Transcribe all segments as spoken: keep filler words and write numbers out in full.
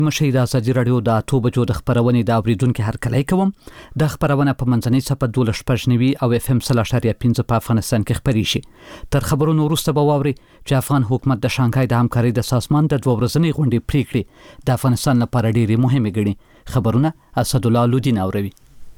مشي د ازادي رادیو د اته بجو د خبرونې د اوریدونکو هرکلی کوم. د خبرونه په منځنۍ صفحه دولس پښنوي او اف ام صفر اشاریه پنځه په افغانستان کې خبري شي. تر خبرونو وروسته به واوري چې افغان حکومت د شانګهای د همکارۍ د سازمان د دوه ورځنۍ غونډې پریکړې د افغانستان لپاره ډېرې مهمه ګڼي. خبرونه اسد الله لودین اوروي.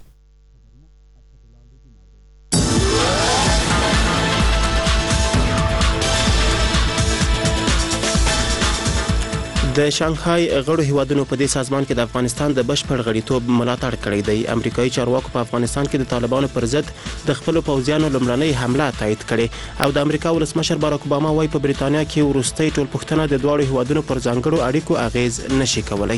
د شانګهای غړو هیوادونو په دې سازمان کې د افغانستان د بشپړ غړیتوب ملاتړ کړی دی. امریکایي چارواکو په افغانستان کې د طالبانو پر ضد د خپل پوځیانو لومړنۍ حمله تایید کړې او د امریکا ولسمشر باراک اوباما وايي په بریتانیا کې وروستۍ ټولپوښتنه د دواړو هیوادونو پر ځانګړو اړیکو اغیز نشي کولای.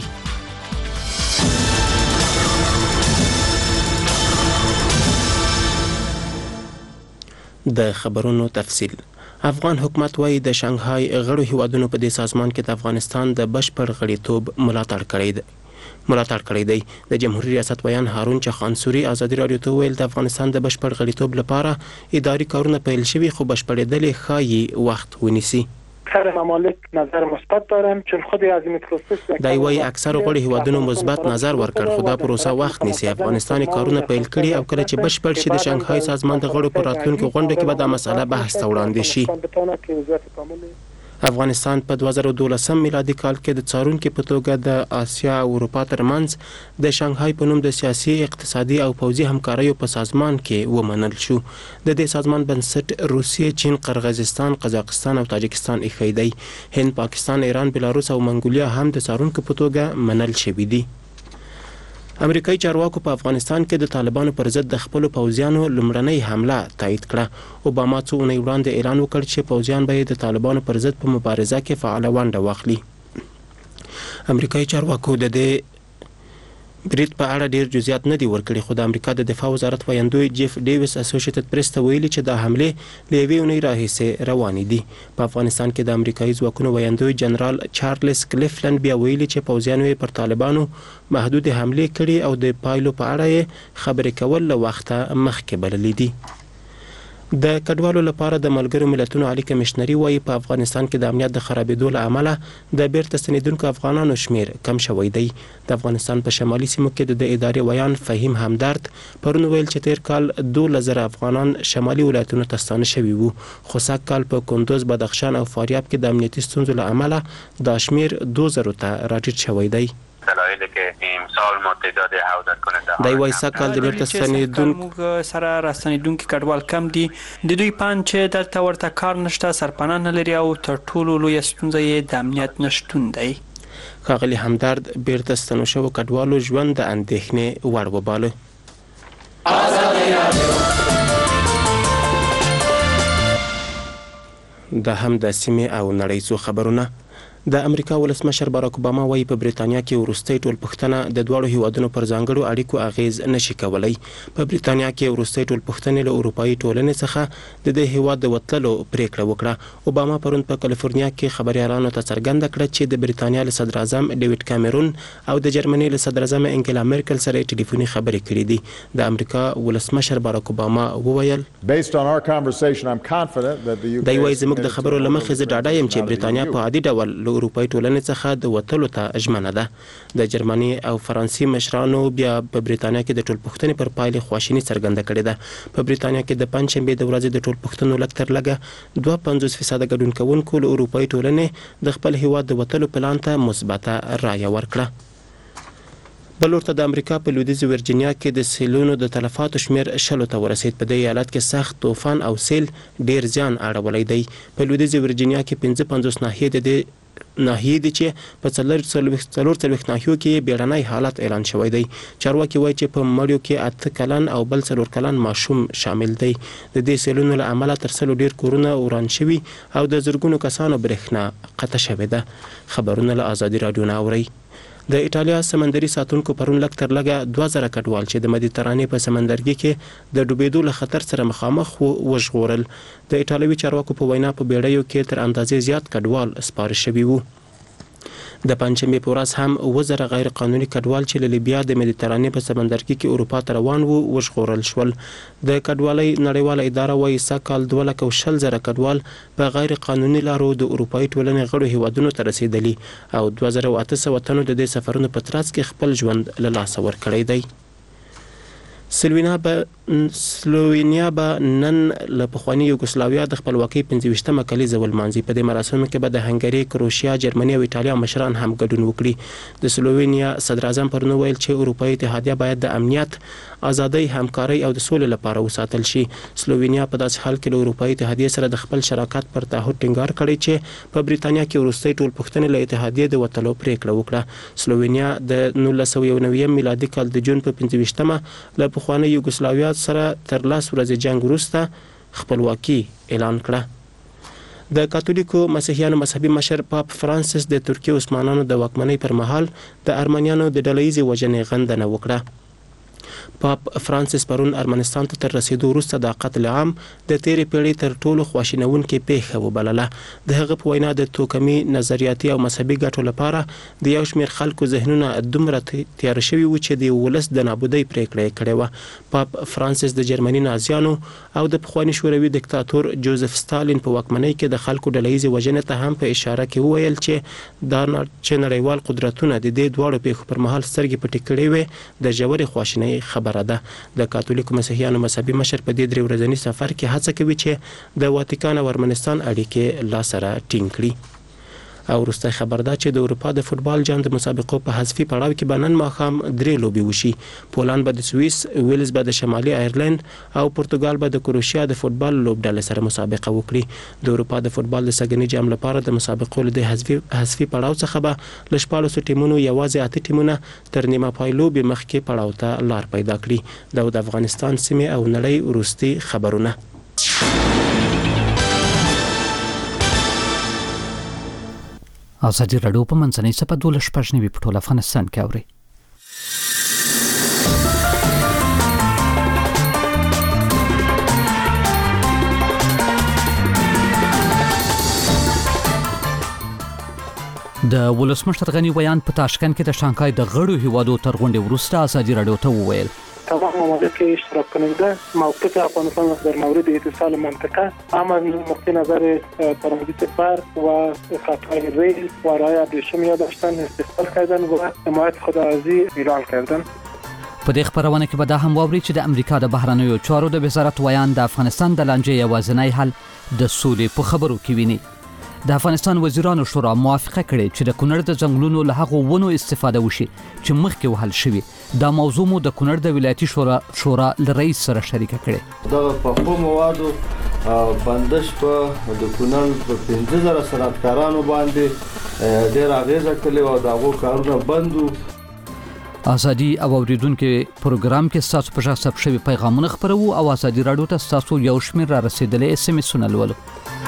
د خبرونو تفصیل. افغان حکومت وايي د شانګهای غړو هیوادونو په دې سازمان کې د افغانستان د بشپړ غړیتوب ملاتړ کړی دی. ملاتړ کړی دی. د جمهوریت ریاست ویان هارون چخانسوري ازادي رادیو ته ویل د افغانستان د بشپړ غړیتوب لپاره اداري کارونه پیل شوي خو بشپړېدل ښایي وخت ونیسي. اکثر ممالک نظر مثبت دارن چون خود از این پروسس دای وای اکثر غړي هیوادونو مثبت نظر ورکړ خو دا پروسه وخت نیسي. افغانستان کارونه پیل کړي او کله چې بشپړ شي د شانګهای سازمان د غړو پر راتلونکو غونډه کې به دا مسله بحث ته وړاندې شي. افغانستان په دوه زره دولسم میلادي کال کې د څارونکي په توګه د آسیا او اروپا ترمنځ د شانګهای په نوم د سیاسي، اقتصادي او پوځي همکاریو په سازمان کې ومنل شو. د دې سازمان بنسټ روسیې، چین، قرغیزستان، قزاقستان او تاجکستان ایښی دی. هند، پاکستان، ایران، بلاروس او منګولیا هم د څارونکو په توګه منل شوي دي. امریکایي چارواکو په افغانستان کې د طالبانو پر ضد د خپل پوځیانو لومړنۍ حمله تایید کړه. اوباما څو اونۍ وړاندې اعلان وکړ چې پوځیان به د طالبانو پر ضد په مبارزه کې فعاله ونډه واخلي. امریکایي چارواکو د دې برید په اړه ډیر جزئیات نه دي ورکړي خو د امریکا د دفاع وزارت ویاندوی جیف ډیویس اسوسییټډ پریس ته ویلي چې دا حمله له یوې اونۍ راهیسې روانې دي. په افغانستان کې د امریکایي ځواکونو ویاندوی جنرال چارلز کلیفلند بیا ویلي چې پوځیانو یې پر طالبانو محدود حمله کړي او د پایلو په اړه یې خبرې کول له وخته مخکې بللي دي. د کډوالو لپاره د ملګرو ملتونو عالی کمشنري وايي په افغانستان کې د امنیت د خرابېدو له امله د بیرته ستنېدونکو افغانانو شمیر کم شوی دی. د افغانستان په شمالي سیمو کې د ادارې ویان فهیم همدرد پرون ویل چې تیر کال دولس زره افغانان شمالي ولایتونو ته ستانه شوي وو خو سږ کال په کندوز، بدخشان او فاریاب کې د امنیتي ستونزو له امله دا شمیر دوه زرو ته راټیټ شوی دی. دلایلی که امسال ما تعداد عودت کننده ها دای وای سکل د بیرته ستنېدونکو سره راستنېدونکو کډوال کم دي. د دوی پان چې دلته ورته کار نشته، سرپناه نه لري او تر ټولو لویه ستونزه یې د امنیت نشتون دی. ښاغلي همدرد بیرته ستنو شوو کډوالو ژوند د اندېښنې وړ وباله. د هم د سیمې او نړۍ څو خبرونه. د امریکا ولسمشر باراک اوباما وايي په بریتانیا کې وروستۍ ټولپوښتنه د دواړو هیوادونو پر ځانګړو اړیکو اغیز نشي کولای. په بریتانیا کې وروستۍ ټولپوښتنې له اروپایي ټولنې څخه د دې هیواد د وتلو پریکړه وکړه. اوباما پرون په کالیفورنیا کې خبريالانو ته څرګنده کړه چې د بریتانیا له صدر اعظم ډیوډ کامرون او د جرمني له صدر اعظم انګلا میرکل سره ټلیفوني خبرې کړې دي. د امریکا ولسمشر باراک اوباما وویل دی وايي زموږ د خبرو لمخې زه ډاډه یم چې بریتانیا په عادي ډول له اروپایي ټولنې څخه د وتلو ته ژمنه ده. د جرمني او فرانسې مشرانو بیا په بریتانیا کې د ټولپوښتنې پر پایلې خواشیني څرګنده کړې ده. په بریتانیا کې د پنجشنبې د ورځې د ټولپوښتنو لږ تر لږه دوه پنځوس فیصده ګډون کوونکو له اروپایي ټولنې د خپل هیواد د وتلو پلان ته مثبته رایه ورکړه. بل ورته د امریکا په لویدیځه ورجینیا کې د سیلونو د تلفاتو شمیر شلو ته ورسید. په دې ایالت کې سخت طوفان او سیل ډیر زیان اړولی دی. په لویدیځه ورجینیا کې پنځه پنځوس ناحیې د دې ناحیې دي چې په څلور څلوېښت ناحیو کې بیړنی حالت اعلان شوی دی. چارواکي وایي چې په مړیو کې اته کلن او بل څلور کلن ماشوم شامل دی. د دې سیلونو له امله تر سلو ډیر کورونه وران شوي او د زرګونو کسانو برېښنا قطع شوې ده. خبرونه له ازادي رادیو نه اورئ. د ایټالیا سمندري ساتونکو پرون لږ تر لږه دوه زره کډوال چې د مدیترانې په سمندرګي کې د ډوبېدو له خطر سره مخامخ وژغورل. د ایټالوي چارواکو په وینا په بیړیو کې تر اندازې زیات کډوال سپاره شوي وو. د پنځمې په ورځ هم وزره غیر قانوني کډوال چې له لیبیا د مدیترانې په سمندرګي کې اروپا ته روان وو وژغورل شول. د کډوالۍ نړیواله اداره وايي سږ دوه لکه شل زره کډوال په غیر قانوني لارو د اروپایي ټولنې غړو هیوادونو ته رسیدلي او دوه زره اته سوه تنو د دې سفرونو په ترڅ کې خپل ژوند له لاسه ورکړی دی. سلوینیا به سلوینیا به نن له پخواني یوګوسلاویا د خپلواکۍ پنځه ویشتمه کلیزه ولمانځي. په دې مراسمو کې به د هنګري، کروشیا، جرمني او ایټالیا مشران هم ګډون وکړي. د سلوینیا صدر اعظم پرون ویل چې اروپایي اتحادیه باید د امنیت، ازادۍ، همکارۍ او د سولې لپاره وساتل شي. سلوینیا په داسې حال کې له اروپایي اتحادیه سره د خپل شراکت پر تعهد ټینګار کړی چې په بریتانیا کې وروستۍ ټولپوښتنې له اتحادیې د وتلو پریکړه وکړه. سلوینیا د نولس سوه یو نوي میلادي کال د جون په پنځه ویشتمه له پخواني یوګوسلاویا سره تر لاس ورځې جنگ وروسته خپلواکي اعلان کړه. د کاتولیکو مسیحیانو مذهبي مشر پاپ فرانسیس د ترکیې عثمانانو د واکمنۍ پر مهال د ارمنیانو د ډلهییزې وژنې غندنه وکړه. پاپ فرانسیس پرون ارمنستان ته تر رسیدو وروسته د قتل عام د تیرې پیړۍ تر ټولو خواشینونکې پیښه وبلله. د هغه په وینا د توکمي، نظریاتي او مذهبي ګټو لپاره د یو شمېر خلکو ذهنونه دومره تیار شوي وو چې د ولس د نابودۍ پریکړه یې کړې وه. پاپ فرانسیس د جرمني نازیانو او د پخواني شوروي دیکتاتور جوزف ستالین په واکمنۍ کې د خلکو ډلهییزې وژنې ته هم په اشاره کې وویل چې دا چې نړیوال قدرتونه د دې دواړو پیښو پر مهال سترګې پټې کړې وې د ژورې خواشینۍ خبره ده. د کاتولیکو مسیحیانو مذهبي مشر په دې درې ورځني سفر کې هڅه کوي چې د واتیکان او ارمنستان اړیکې لا سره ټینګ کړي. او وروستی خبر ده چې د اروپا د فوتبال جام د مسابقو په حذفي پړاو کې به نن ماښام درې لوبې وشي. پولند به د سویس، ویلز به د شمالي آیرلند او پرتګال به د کروشیا د فوتبال لوبډلې سره مسابقه وکړي. د اروپا د فوتبال د سږني جام لپاره د مسابقو له حذفي حذفي پړاو څخه به له شپاړسو ټیمونو یوازې اته ټیمونه تر نیمه پای لوبې مخکې پړاو ته لار پیدا کړي. دا د افغانستان سیمې او نړۍ وروستي خبرونه. ازادي راډیو په منځنۍ سپه دوله شپږ نوي په ټول افغانستان کې اوري. د ولسمشر غني ویان په تاشکند کې د شانګهای د غړو هیوادو تر غونډې وروسته ازادي راډیو ته وویل تمام ممالک اشتراک کننده موقف افغانستان در مورد اتصال منطقه اما نقطه نظر ترانزیت برق و خطهای ریل و رعایت شمیه داشتن استقبال کردن و حمایت خود از ایران کردن. په دې خبرونه کې به دا هم واوري چې د امریکا د بهرنیو چارو د وزارت ویان د افغانستان د لانجې یوازینی حل د سولې په خبرو کې ویني. د افغانستان وزیرانو شورا موافقه کړې چې د کونړ د ځنګلونو له هغو ونو استفاده وشي چې مخکې وهل شوي. دا موضوع مو د کونړ د ولایتي شورا شورا له رئیس سره شریکه کړې. دا په کوم موادو بندش په د کونړ په پنځه زره صنعتکارانو باندې ډېر اغیزه کړې او داغو کارونه بندو. ازادي او اوریدونکو پروګرام کې تاسو په ځای سب شوی پیغامونه خبرو او ازادي راډیو ته تاسو یو شمېر را رسیدلې اس ام اس ولولو.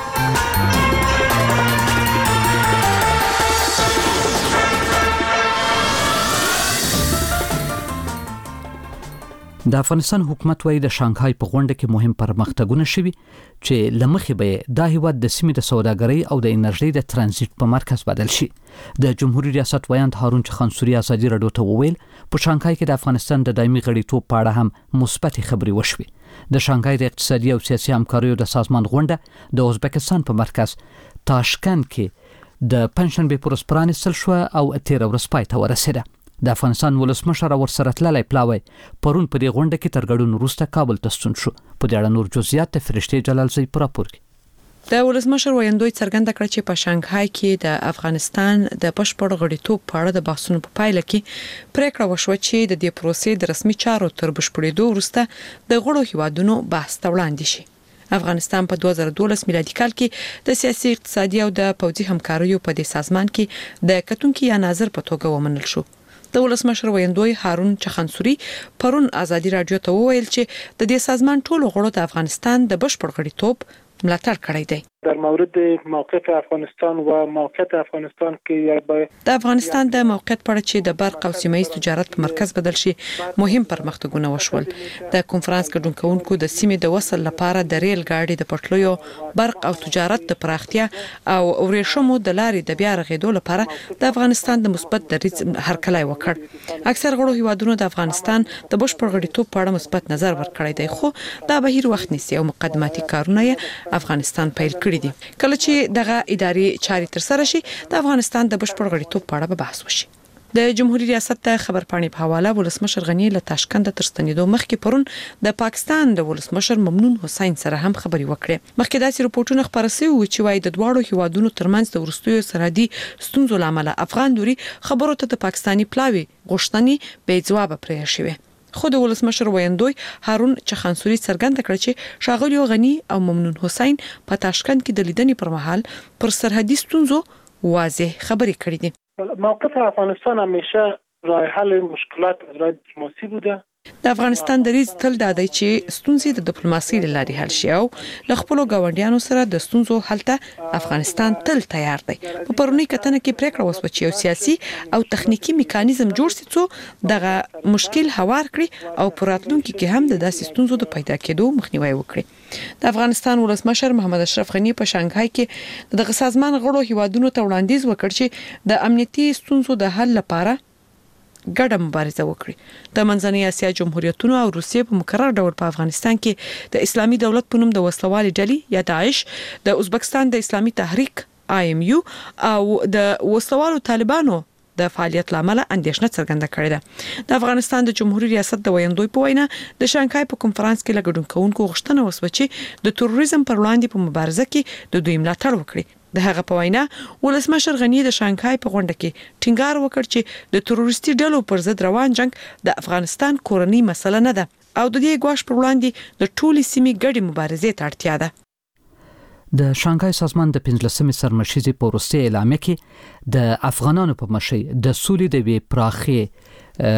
د افغانستان حکومت وايي د شانګهای په غونډه کې مهم پرمختګونه شوي چې لمخې به د هیواد د سیمې د سوداګرۍ او د انرژي د ترانزیت په مرکز بدل شي. د جمهوریت ریاست ویاند هارون چخانسوري ازادي راډیو ته وویل په شانګهای کې د افغانستان د دایمي غړیتوب په اړه هم مثبت خبرې وشوي. د شانګهای د اقتصادي او سیاسي همکاریو د سازمان غونډه د ازبکستان په مرکز تاشکند کې د پنځشنبه پر ورځ پرانیستل شو او تیر ورځ پای ته ورسېده. د افغانستان ولسمشر ورسره تللی پلاوی پرون په دې غونډه کې تر ګډون وروسته کابل ته ستون شو. په دې اړه نور جزئیات د فرشتي جلالزی پر راپور کې د ولسمشر ویاندوی څرګنده کړه چې په شانګهای کې د افغانستان د بشپړ غړیتوب په اړه د بحثونو په پایله کې پریکړه وشوه چې د دې پروسې د رسمي چارو تر بشپړېدو وروسته د غړو هیوادونو بحث ته وړاندې شي. افغانستان په دوه زره دولس میلادي کال کې د سیاسي، اقتصادي او د پوځي همکاریو په دې سازمان کې د کتونکو یا ناظر په توګه ومنل شو. د ولسمشر ویاندوی هارون چخانسوري پرون ازادي راډیو ته وویل چې د دې سازمان ټولو غړو د افغانستان د بشپړ غړیتوب ملاتړ کړی دی. در مورد موقعیت افغانستان و موقعیت افغانستان که یک د افغانستان د موقعیت په اړه چې د برق او سیمه ایز تجارت په مرکز بدل شي مهم پرمختګونه وشول. د کنفرانس ګډونکونکو د سیمې د وصل لپاره د ریل ګاډي د پټلیو برق او تجارت د پراختیا او ورېښمو د لارې د بیا رغېدو لپاره د افغانستان د مثبت دریځ هرکلی وکړ. اکثر غړو هیوادونو د افغانستان د بشپړ غړیتوب په اړه مثبت نظر ورکړی دی، خو دا بهیر وخت نیسي او مقدماتي کارونه یې افغانستان پیل کړي دي. کله چې دغه اداري چاري تر سره شي د افغانستان د بشپړ غړیتوب په اړه به بحث وشي. د جمهوریت ریاست ته خبرپاڼې په حواله ولسمشر غنی له تاشکند تر ستنېدو مخکې پرون د پاکستان د ولسمشر ممنون حسین سره هم خبري وکړې. مخکې داسې رپورټونه خبر شوي و چې وايي د دواړو هیوادونو ترمنځ د ورستیو سرحدي ستونزو لامل افغان دوري خبرو ته د پاکستاني پلاوي غوښتنې بې ځواب پرې شوې. خو د ولسمشر ویندوی هارون چخانسوري څرګنده کړ چې ښاغلي غنی او ممنون حسین په تاشکند کې د لیدنې پر مهال پر سرحدي ستونزو واضح خبرې کړې دي. موقف افغانستان همیشه راه حل مشکلات از راه دیپلماسی بوده. د افغانستان دریځ تل دا دی چې ستونزې د ډیپلوماسۍ له لارې حل شي او له خپلو ګاونډیانو سره د ستونزو حل ته افغانستان تل تیار دی. په پرونی کتنه کې پریکړه وشوه چې یو سیاسي او تخنیکی میکانیزم جوړ شي څو دغه مشکل هوار کړي او په راتلونکي کې هم د داسې ستونزو د پیدا کېدو مخنیوي وکړي. د افغانستان ولسمشر محمد اشرف غنی په شانګهای کې دغه سازمان غړو هیوادونو ته وړاندیز وکړ چې د امنیتي ستونزو د حل لپاره ګډه مبارزه وکړي. د منځنۍ اسیا جمهوریتونو او روسیې په مکرر ډول په افغانستان کې د اسلامي دولت په نوم د وسلوالي ډلې یا داعش، د ازبکستان د اسلامي تحریک آی ایم یو او د وسلوالو طالبانو د فعالیت لامل اندېښنه څرګنده کړې ده. د افغانستان د جمهوریت ریاست د ویندوی په وینا د شانګهای په کنفرانس کې لګډونکو غوښتنه وسوه چې د تروریزم پر وړاندې په مبارزه کې د دوی ملاتړ وکړي. د هغه په وینا ولسمشر غنی د شانګهای په غونډه کې ټینګار وکړ چې د تروریستي ډلو پر ضد روان جنگ د افغانستان کورنۍ مسله نه ده او د دې ګواښ پر وړاندې د ټولې سیمې ګډې مبارزې ته اړتیا ده. د شانګهای سازمان د پنځلسمې سرمشیزې په وروستۍ اعلامیه کې د افغانانو په مشرۍ د سولې د وی پراخې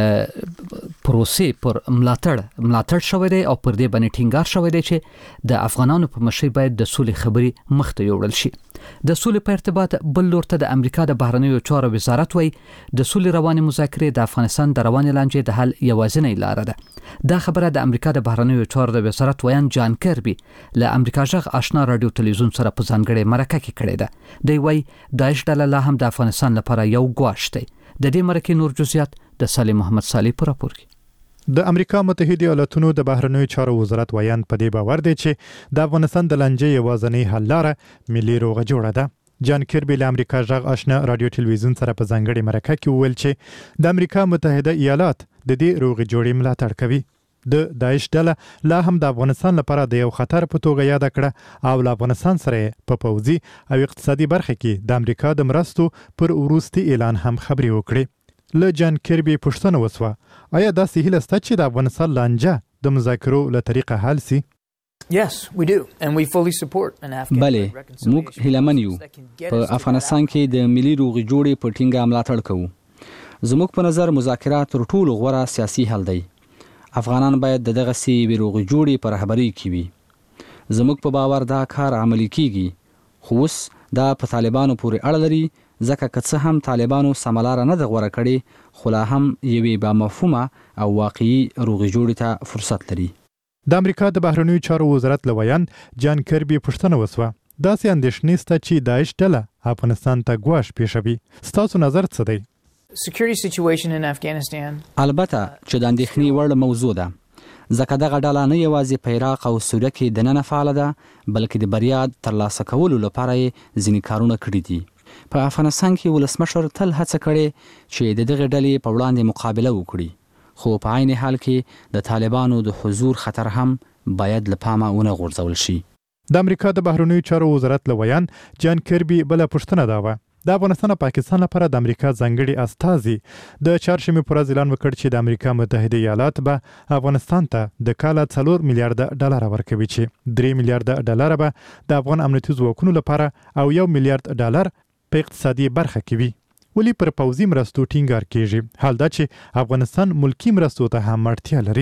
پروسې پر ملاتړ ملاتړ شوی دی او پر دې باندې ټینګار شوی دی چې د افغانانو په مشرۍ باید د سولې خبرې مخته یوړل شي. د سولې په ارتباط بل لور ته د امریکا د بهرنیو چارو وزارت وایي د سولې روانې مذاکرې د افغانستان د روانې لانجې د حل یوازینۍ لار ده. دا خبره د امریکا د بهرنیو چارو د وزارت ویان جان کربي له امریکا جغ آشنا رادیو تلویزیون سره په ځانګړې مرکه کې کړې ده. دی وایي داعش ډله لا هم د افغانستان لپاره یو ګواښ دی. د دې مرکې نور جزئیات د سالم محمد صالح په راپور کې. د امریکا متحده ایالاتونو د بهرنیو چارو وزارت ویان په دې باور دی چې د افغانستان د لانجې یوازینۍ حل لاره ملي روغه جوړه ده. جان کربي له امریکا جغ آشنا رادیو تلویزیون سره په ځانګړې مرکه کې وویل چې د امریکا متحده ایالات د دې روغې جوړې ملاتړ کوي. د داعش ډله لا هم د افغانستان لپاره د یو خطر په توګه یاد کړه او له افغانستان سره په پوځي او اقتصادي برخه کې د امریکا د مرستو پر وروستي اعلان هم خبري وکړي. له جان کربي پوښتنه وسوه آیا دا هیله شته چې د افغانستان لانجه د مذاکرو له طریقه حل سي؟ Yes, we do, and we fully support an Afghan. بله، موږ هیلهمن یو. په افغانستان کې د ملي روغې جوړې په ټینګه ملاتړ کوو. زموږ په نظر مذاکرات تر ټولو غوره سیاسي حل دی. افغانان باید د دغه سی روغې جوړې په رهبرۍ کې وي. زموږ په باور دا کار عملي کیږي. خو اوس دا په طالبانو پورې اړه لري ځکه که څه هم طالبانو سملاره نه د غوره کړي خو لا هم یوې با مفهومه او واقعي روغې جوړې ته فرصت لري. د امریکا د بهرنیو چارو وزارت لویان جان کربي پوښتنه وسوه داسې اندېښنې شته چې داعش ډله افغانستان ته ګواښ پیښوي. ستاسو نظر څه دی؟ Security situation in Afghanistan. البته چې د اندېښنې وړ موضوع ده ځکه دغه ډله نه یوازې په عراق او سوریه کې دننه فعاله ده بلکې د بریا ترلاسه کولو لپاره یې ځینې کارونه کړي دي. په افغانستان کې ولسمشر تل هڅه کړې چې د دغه ډلې په وړاندې مقابله وکړي خو په عین حال کې د طالبانو د حضور خطر هم باید له پامه ونه غورځول شي. د امریکا د بهرنیو چارو وزارت لویان جان کربي بل پوښتنه دا و د افغانستان او پاکستان لپاره د امریکا ځانګړي استازي د چهارشنبه پر ورځ اعلان وکړ چې د امریکا متحده ایالات به افغانستان ته د کال څلور میلیارډ ډالر ورکوي چې درې میلیارډ ډالر به د افغان امنیتي ځواکونو لپاره او یو میلیارډ ډالر په اقتصادي برخه کې وي. ولی پر پوځي مرستو ټینګار کیږي حال دا چې افغانستان ملکی مرستو ته هم اړتیا لري.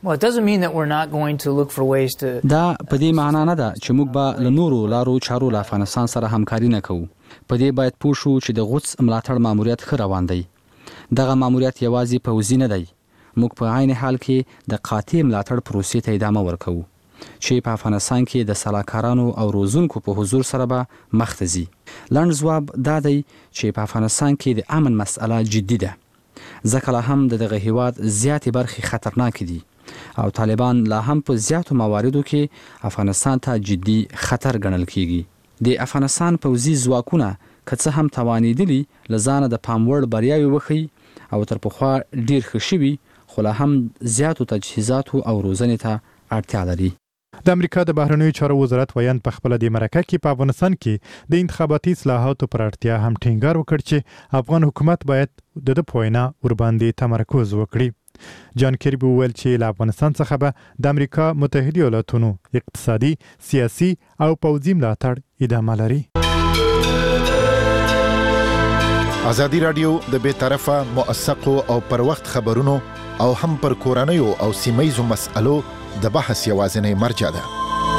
Well, it doesn't mean that we're not going to look for ways to دا په دې معنی نه ده چې موږ به له نورو لارو چارو له افغانستان سره همکاري نه کوو. په دې باید پوه شو چې د غوڅ ملاتړ ماموریت ښه روان دی. دغه ماموریت یوازې پوځي نه دی. موږ په عین حال کې د قاطع ملاتړ پروسې ته ادامه ورکوو چې په افغانستان کې د سلاکارانو او روزونکو په حضور سره به مخ ته ځي. لنډ ځواب دا دی چې په افغانستان کې د امن مسأله جدي ده. ځکه لا هم د دغه هیواد زیاتې برخې خطرناک دي او طالبان لا هم په زیاتو مواردو کې افغانستان ته جدي خطر ګڼل کیږي. د افغانستان پوځي ځواکونه که څه هم توانېدلي له ځانه د پام وړ بریاوې وښیي او تر پخوا ډیر ښه شوي، خو لا هم زیاتو تجهیزاتو او روزنې ته اړتیا لري. د امریکا د بهرنیو چارو وزارت ویان په خپل د مرکه کې په افغانستان کې د انتخاباتي اصلاحاتو پر اړتیا هم ټینګار وکړ چې افغان حکومت باید د د پوینا ور باندې تمرکز وکړي. جان کیربي وویل چې له افغانستان څخه به د امریکا متحده ایالاتونو اقتصادي، سیاسي او پوځي ملاتړ ادامه لري. ازادي رادیو د بې طرفه، موثقو او پر وخت خبرونو او هم پر کورنیو او سیمایزو مسألو د بحث یوازینی مرجع ده.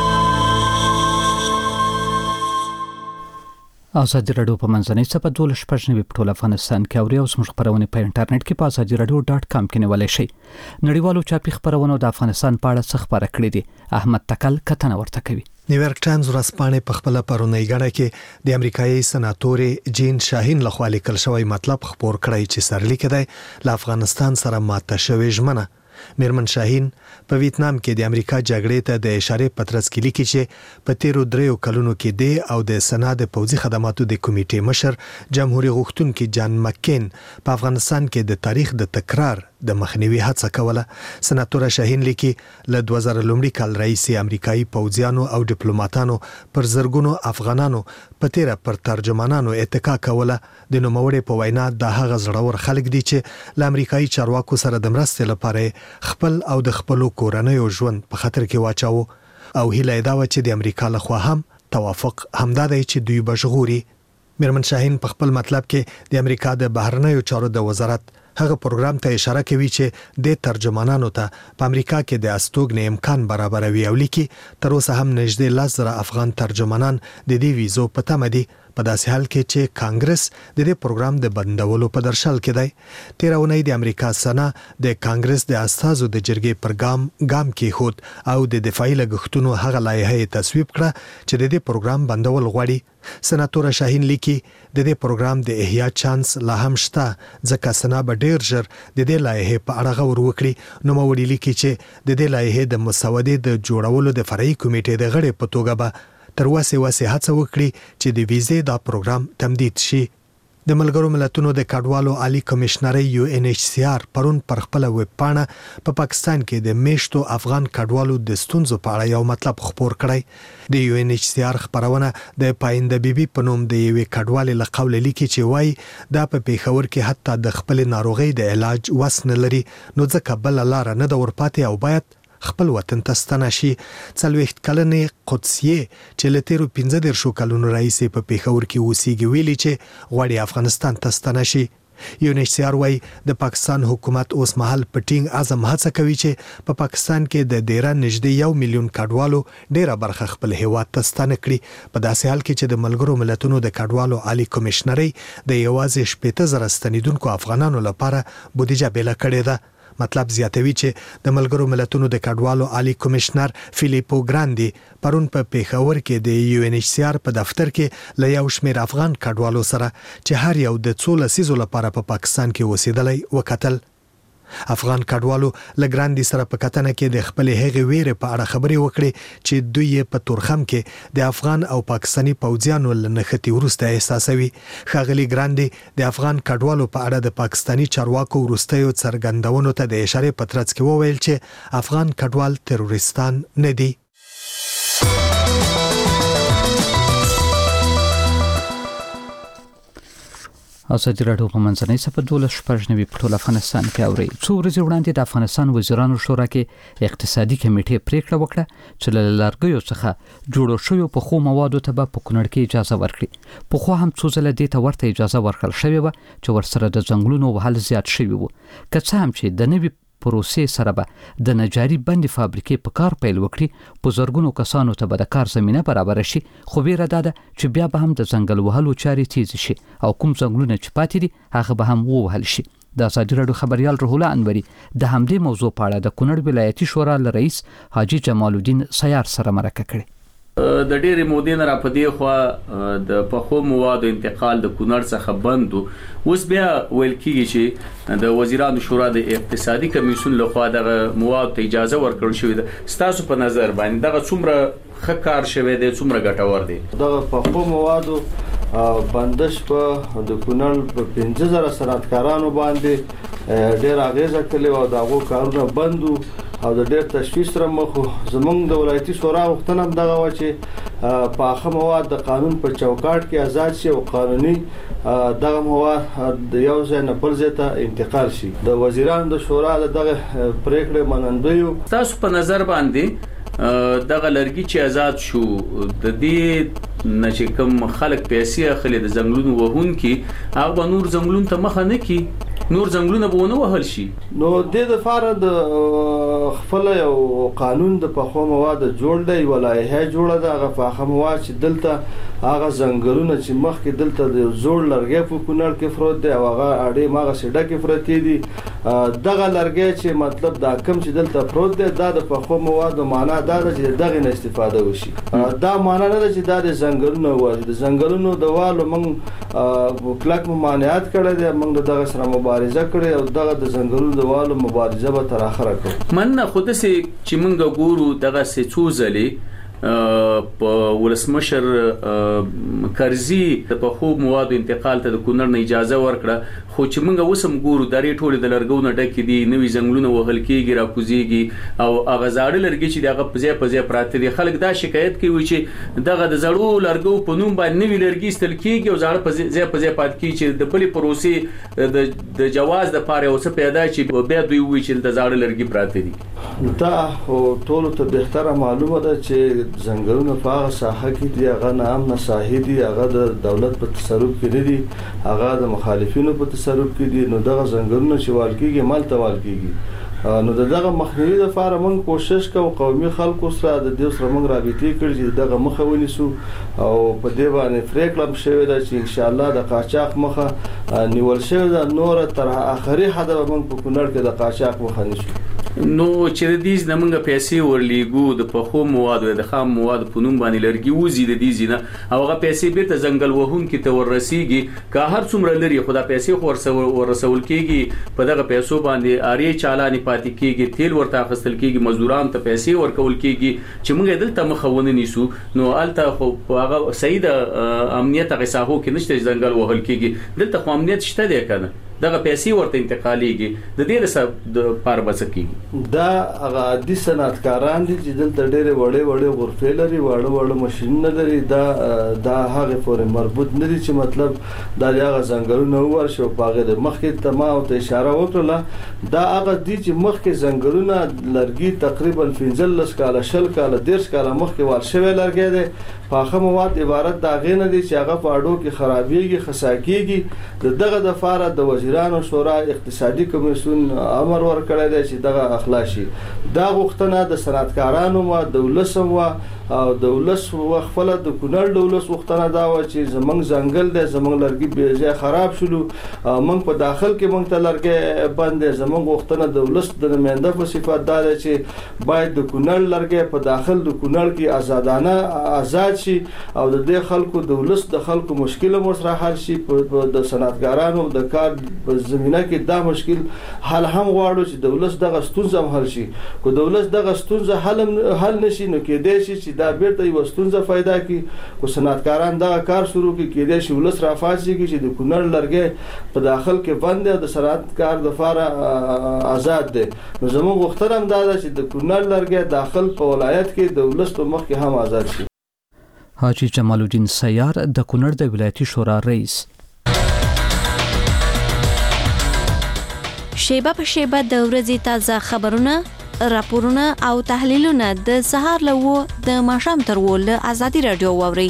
ازادي رادیو په منځنۍ صفحه دوه شپږ نوي په ټول افغانستان کې اوري او زموږ خبرونه په انټرنیټ کې په ازادي رادیو ډاټ کام کې نیولای شئ. نړیوالو چاپي خبرونو د افغانستان په اړه څه خبره کړې دي؟ احمد تکل کتنه ورته کوي. نیویارک ټایمز ورځپاڼې په خپل پرونی غاړه کې د امریکایي سناتورې جین شاهین لخوا لیکل شوی مطلب خبر کړی چې سرلیک دی له افغانستان سره ماته شوی ژمنه. میرمن شاهین په ویتنام کې د امریکا جګړې ته د اشاره پترس کې لیکي چې په تیرو دریو کلونو کې دی او د سنا د پوځي خدماتو د کمیټې مشر جمهوریت غوښتونکي جان مکین په افغانستان کې د تاریخ د تکرار د مخنیوي هڅه کوله. سناتور شاهین لیکي له دوه زره لومړي کال راهیسې امریکایي پوځیانو او ډیپلوماټانو پر زرګونو افغانانو په تیره پر ترجمانانو اتکا کوله. د نوموړي په وینا د هغه زړور خلک دي چې له امریکایي چارواکو سره د مرستې لپاره خپل او د خپلو کورنیو ژوند په خطر کې واچاوه او هیله یې دا وه چې د امریکا لخوا هم توافق همدا دی چې دوی به ژغوري. میرمن شاهین په خپل مطلب کې د امریکا د بهرنیو چارو د وزارت هغه پروګرام ته اشاره کوي چې د ترجمانانو ته په امریکا کې د استوګنې امکان برابروي او لیکي تر اوسه هم نږدې لس زره افغان ترجمانان د دې ویزو په تمه دي، په داسې حال کې چې کانګرس د دې پروګرام د بندولو په درشل کې دی. تیره اونۍ د امریکا سنا د کانګرس د استازو د جرګې پر ګام ګام کې خود او د دفاعي لګښتونو هغه لایحه تصویب کړه چې د دې پروګرام بندول غواړي. سناتور شاهین لیکي د دې پروګرام د احیا چانس لا هم شته ځکه سنا به ډیر ژر د دې لایحه په اړه غور وکړي. نو موړي لیکي چې د دې لایحه د مسودې د جوړولو د فرعي کمیټې د غړي په توګه به تر وسه وسه هڅه وکړي چې د ویزې دا پروګرام تمدید شي. د ملګرو ملتونو د کډوالو عالی کمشنري یو ان ایچ سی آر پرون پر خپل ویب پاڼه په پا پاکستان کې د میشتو افغان کډوالو د ستونزو په اړه یو مطلب خبر کړی. د یو ان ایچ سی آر خبرونه د پاینده بیبي په نوم د یوې کډوالې له قوله لیکي چې وایي دا په پیښور کې حتی د خپل ناروغي د علاج وس نه لري، نو ځکه بل لار نه د ورپاتې او باید خپل وطن ته ستنه شي. څلوېښت کلنې قدسیه چې له تیرو پنځه دېرشو کلونو راهیسې په پیښور کې اوسېږي ویلي چې غواړي افغانستان ته ستنه شي. یو ان ایچ سی آر وايي د پاکستان حکومت اوس مهال په ټینګ عزم هڅه کوي چې په پاکستان کې د ډیره نږدې یو میلیون کډوالو ډیره برخه خپل هیواد ته ستنه کړي، په داسې حال کې چې د ملګرو ملتونو د کډوالو عالی کمشنري د یوازې شپږ زره ستنیدونکو افغانانو لپاره بودیجه بیل کړې ده. مطلب زیاتوي چې د ملګرو ملتونو د کډوالو عالی کمشنر فیلیپو ګراندي پرون په پیښور کې د یو ان ایچ سی آر په دفتر کې له یو شمېر افغان کډوالو سره چې هر یو د څو لسیزو لپاره په پاکستان کې اوسېدلی وکتل. افغان کډوالو له ګراندي سره په کتنه کې د خپل هغې ویرې په اړه خبرې وکړې چې دوی په تورخم کې د افغان او پاکستاني پوځیانو له نښتې وروسته احساسوي. ښاغلي ګراندي د افغان کډوالو په اړه د پاکستاني چارواکو وروستیو څرګندونو ته د اشارې په ترڅ کې وویل چې افغان کډوال تروریستان نه دي. ازادي رادیو په منځنۍ صفحه دوه شپږ نوي په ټول افغانستان کې اوري. څو ورځې وړاندې د افغانستان وزیرانو شورا کې اقتصادي کمیټې پریکړه وکړه چې له لرګیو څخه جوړو شویو پخو موادو ته به په کونړ کې اجازه ورکړي. پخوا هم څو ځله دې ته ورته اجازه ورکړل شوې وه چې ورسره د ځنګلونو وهل زیات شوي وو. که څه هم چې د نوي پروسې سره به د نجاري بندي فابریکې په کار پیل وکړي په زرګونو کسانو ته به د کار زمينه برابر شي خو بیره ده چې بیا به هم د ځنګل وهلو چارې تیز شي او کوم ځنګلونه چې پاتې دي هغه به هم ووهل شي. د ازادي راډیو خبريال روح الله انوري د همدې موضوع په اړه د کونړ ولایتي شورا رئیس حاجی جمال الدین سیار سره مرکه کړې. د ډېرې مودې نه را پدې خو د پخو موادو انتقال د کونړ څخه بند اوس بیا ویل کیږي چې د وزیرانو شورا د اقتصادي کمیسیون لخوا د موادو ته اجازه ورکړل شوې ده. ستاسو په نظر باندې دغه څومره ښه کار شوی دی څومره ګټور دی؟ دغه پخو موادو بندش په د کونړ په پنځه زره صنعتکارانو باندې ډېر اغیزه کړې او دغه کارونه بندو او د ډېر تشویش سره مخ زمونږ د ولایتي شورا وختونه دغه و چې په اخه مواد د قانون په چوکاټ کې آزاد شي او قانوني دغه مواد د یو ځای نه بل ځای ته انتقال شي. د وزیرانو د شورا دغه پریکړه منندوی. تاسو په نظر باندې دغه لرګي چې آزاد شو د دې نچې کوم خلک پیسې اخلي د زنګلونو وهون کې هغه نور زنګلون ته مخه نه کی نور زنګلونه به ونه وهل شي. نو د دې لپاره د خپل یو قانون د پخو مواد جوړ دی ولایحه جوړه ده. هغه پخو مواد چې دلته هغه زنګلونه چې مخ کې دلته د زوړ لرګي په کونړ کې فروت دی او هغه اړې ماغه سډه کې فروت دي. دغه لرګي چې مطلب دا کم چې دلته فروت دی دا د پخو مواد معنا دا ده چې دغه نه استفاده وشي. دا معنا نه ده چې دا د زنګلونو وایي د زنګلونو د والو موږ کلک ممانعت کړی دی. موږ دغه سره مبارزه کړې او دغه د زنګلونو د والو مبارزه به تر اخره کوو. من خود سه چې موږ ګورو دغه سه څوزلې په ولسمشر کرزي د پخو موادو انتقال ته د کونړ نه اجازه ورکړه خو چې موږ وسم ګورو درې ټوله د لرګونو ډکې دي نوې زنګلونه وهل کېږي راکوزيږي او هغه زاړه لرګي چې دغه په ځای په ځای پراته دي. خلک دا شکایت کوي چې دغه د زړو لرګو په نوم باندې نوې لرګي استل کېږي او زاړه په ځای په ځای پات کېږي چې د بلې پروسې د د جواز د پاره اوسه پیدا چې بیا دوی وایي چې د زاړه لرګي پراته دي. دا ټول ته بهتره معلومه ده چې زنګلونه په هغه ساحه کې دي هغه نه امن ساحه دي هغه د دولت په تصرف کې نه دي هغه د مخالفینو په تصرف کې دي. نو دغه زنګلونه چې وال کېږي مال ته وال کېږي. نو دغه مخنیوي لپاره موږ کوشش کوو قومي خلکو سره د دې سره موږ رابطې کړې چې دغه مخه ونیسو او په دې باندې پریکړه شوې ده چې ان شاء الله د قاچاق مخه نیول شوې ده. نور تر اخري حد موږ په کونړ کې د قاچاق مخه نیسو. نو چې د دې زمونږ پیسې ورلېګو د پخو موادو د خام موادو په نوم باندې لرګي وزي د دې زینه او هغه پیسې بیرته ځنګل وهون کې ته ورسیږي که هر څومره لري خدا پیسې خو ورسول کېږي په دغه پیسو باندې اړې چالانې پاتې کېږي تیل ورته اخیستل کېږي مزدوران ته پیسې ورکول کېږي چې موږ دلته مخونه نیسو. نو الته خو هغه صحیح د امنیت هغه ساحو کې نشته ځنګل وهل کېږي دلته خو امنیت شته دی کنه دغه پیسې ورته انتقالېږي د دې سره د پار بسکیږي. دا هغه عادي صنعتکاران دي چې دلته ډېرې وړې وړې غرفې لري واړه واړه ماشینونه لري. دا دا هغه پورې مربوط نه دي چې مطلب دا هغه ځنګلونه ورشي په هغه د مخکې تمام ته اشاره وکړه. دا هغه دي چې مخکې ځنګلونه لرګي تقریبا پنځلس کاله شل کاله دیرش کاله مخکې وال شوی لرګي دي. پاخه مواد عبارت دا غینه دي چې هغه په اډو کې خرابېږي خساکېږي. دغه د فاره د وزیرانو شورا اقتصادي کمیسیون امر ورکړی دی چې دغه اخلاص شي. دا غوښتنه د صنعتکارانو ما د ولسم وا او د ولس وخفل د کونړ د ولس غوښتنه دا و چې زمنګ ځنګل د زمنګ لرګي به ځای خراب شلو موږ په داخل کې موږ ته لرګي باندې زمنګ غوښتنه د ولس د نماینده په صفات دا چې باید د کونړ لرګي په داخل د کونړ کې آزادانه آزاد شي او د دې خلکو د ولس د خلکو مشکل مو سره حل شي. د صنعتکارانو د کار په زمينه کې دا مشکل حل هم غواړو چې د ولس دغه ستونزه حل شي. کو د ولس دغه ستونزه حل حل نشي نو کې دې شي چې دا بیرته یو ستونزه پیدا کی. کو صنعتکاران دا کار شروع کی کې دې شي ولس رافاسي کی چې د کونړ لرګي په داخل کې بند د صنعتکار د فاره آزاد دي. نو زموږ غوښتنه هم دا ده چې د کونړ لرګي داخل په ولایت کې د ولس په مخ کې هم آزاد شي. حاجی جمال الدین سیار د کونړ د ولایتي شورا رئیس. شیبه په شیبه د ورځې تازه خبرونه، راپورونه او تحلیلونه د سهار له د ماښام تر و له ازادي رادیو واوري.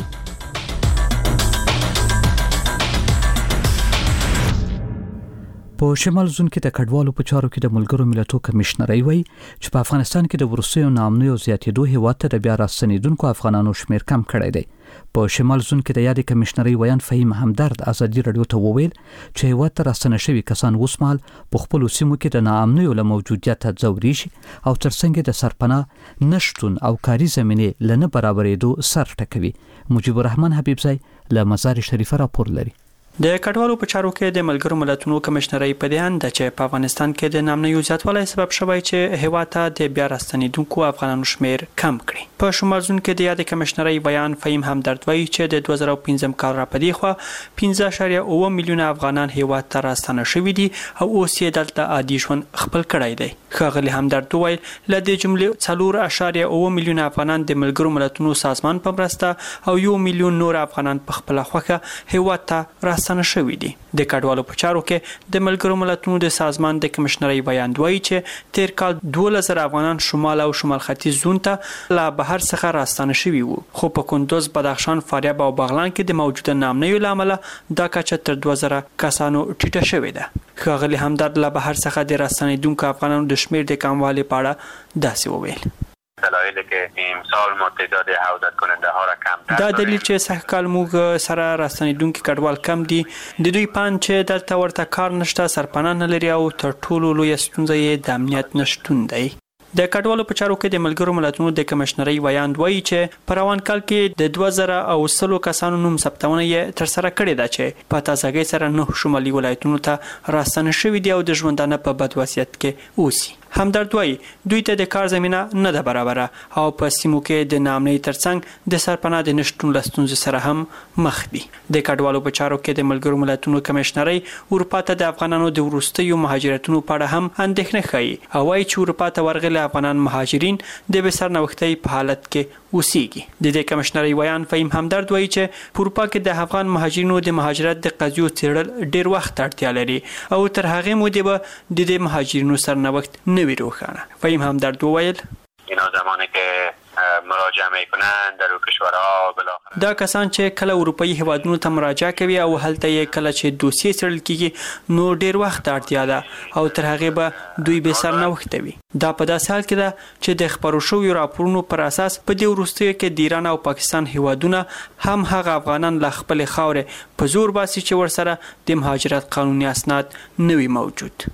په شمال زون کې د کډوالو په چارو کې د ملګرو ملتونو کمشنري وایي چې په افغانستان کې د ورسیو نامنیو زیاتېدو هیواد ته د بیا راستنیدونکو افغانانو شمیر کم کړی دی. په شمال زون کې د یادې کمشنري ویان فهیم همدرد ازادي رادیو ته وویل چې هیواد ته راستنه شوي کسان اوس مهال په خپلو سیمو کې د ناامنیو له موجودیت ځوري شي او ترڅنګ د سرپناه نشټون او کاري زمینې له نه برابرېدو سر ټکوي. مجيب الرحمن حبیبزی له مزار شریفه راپور لري. د کډوالو په چارو کې د ملګرو ملتونو کمشنري په دیان د چې په افغانستان کې د نامنیو زیاتوالي سبب شوی چې هیواد ته د بیا راستنیدونکو افغانانو شمیر کم کړي. په شمال زون کې د یاد کمشنري بیان فهیم همدرد وایي چې د دوه زره پنځم کال را پدې خو پنځه اعشاریه اوه میلیونه افغانان هیواد ته راستنه شوي دي او اوس یې دلته عادي ژوند خپل کړی دی. ښاغلي همدرد وایي له دې جملې څلور اعشاریه اوه میلیونه افغانان د ملګرو ملتونو سازمان په مرسته او یو میلیون نور افغانان په خپل خوخه هیواد ته راستنه شوي دي. د کډوالو په چارو کې د ملګرو ملتونو د سازمان د کمشنري بیان وایي چې تیر کال دوه زره افغانان شمال او شمال ختیځ زون ته له بهر څخه راستنه شوي وو، خو په کندوز، بدخشان، فاریاب او بغلان کې د موجوده نامنیو لامل دا کچه تر دوه زره کسانو ټیټه شوې ده. ښاغلي همدرد له بهر څخه د راستنیدونکو افغانانو د شمیر د کموالي په اړه داسې وویل. دلایلی که امسال ما تعداد عودت کننده ها را کمتر دا دلیل چې سږ کال موږ سره راستنیدونکو کډوال کم دي. د دوی پان چې دلته ورته کار نشته، سرپناه نه لري او تر ټولو لوی ستونزه یې د امنیت نشټون دی. د کډوالو په چارو کې د ملګرو ملتونو د کمشنري ویان وایي چې په روان کال کې د دوه زره او سلو کسانو نوم ثبتونه یې تر سره کړې ده چې په تازګۍ سره نه شمالي ولایتونو ته راستنه شوي دي او د ژوندانه په بد وضعیت کې اوسي. همدرد وایي دوی ته د کار زمينه نه ده برابره او په سیمو کې د نامنۍ ترڅنګ د سرپناه د نشټون لستونز سره هم مخ دي. د کډوالو په چارو کې د ملګرو ملتونو کمشنري اروپا ته د افغانانو د ورستیو مهاجرتونو په اړه هم اندېښنه ښيي او وایي چې اروپا ته ورغلي افغانان مهاجرین د بسر نوښتۍ په حالت کې اوسېږي. د دې کمشنري ویان فهیم همدرد وایي چې په اروپا کې د افغان مهاجرینو د مهاجرت د قضیو څېړل ډیر وخت اړتیا لري او تر هغه مودې به د دې مهاجرینو سرنوشت نوي روښانه. فهیم همدرد وویل اینا زمانی که مراجعه میکنن در کشورها بالاخره دا کسان چې کله اروپאי هیوادونو ته مراجعه کوي او هلته یې کله چې دوسیې څېړل کیږي نو ډیر وخت اړتیا ده او تر هغه به دوی به سرنوښت وي. دا په داسې حال کې ده چې د خبرو شویو راپورونو پر اساس په دې وروستیو کې د ایران او پاکستان هیوادونه هم هغه افغانان له خپل خاورې په زور باسي چې ورسره د مهاجرت قانوني اسناد نوي موجود.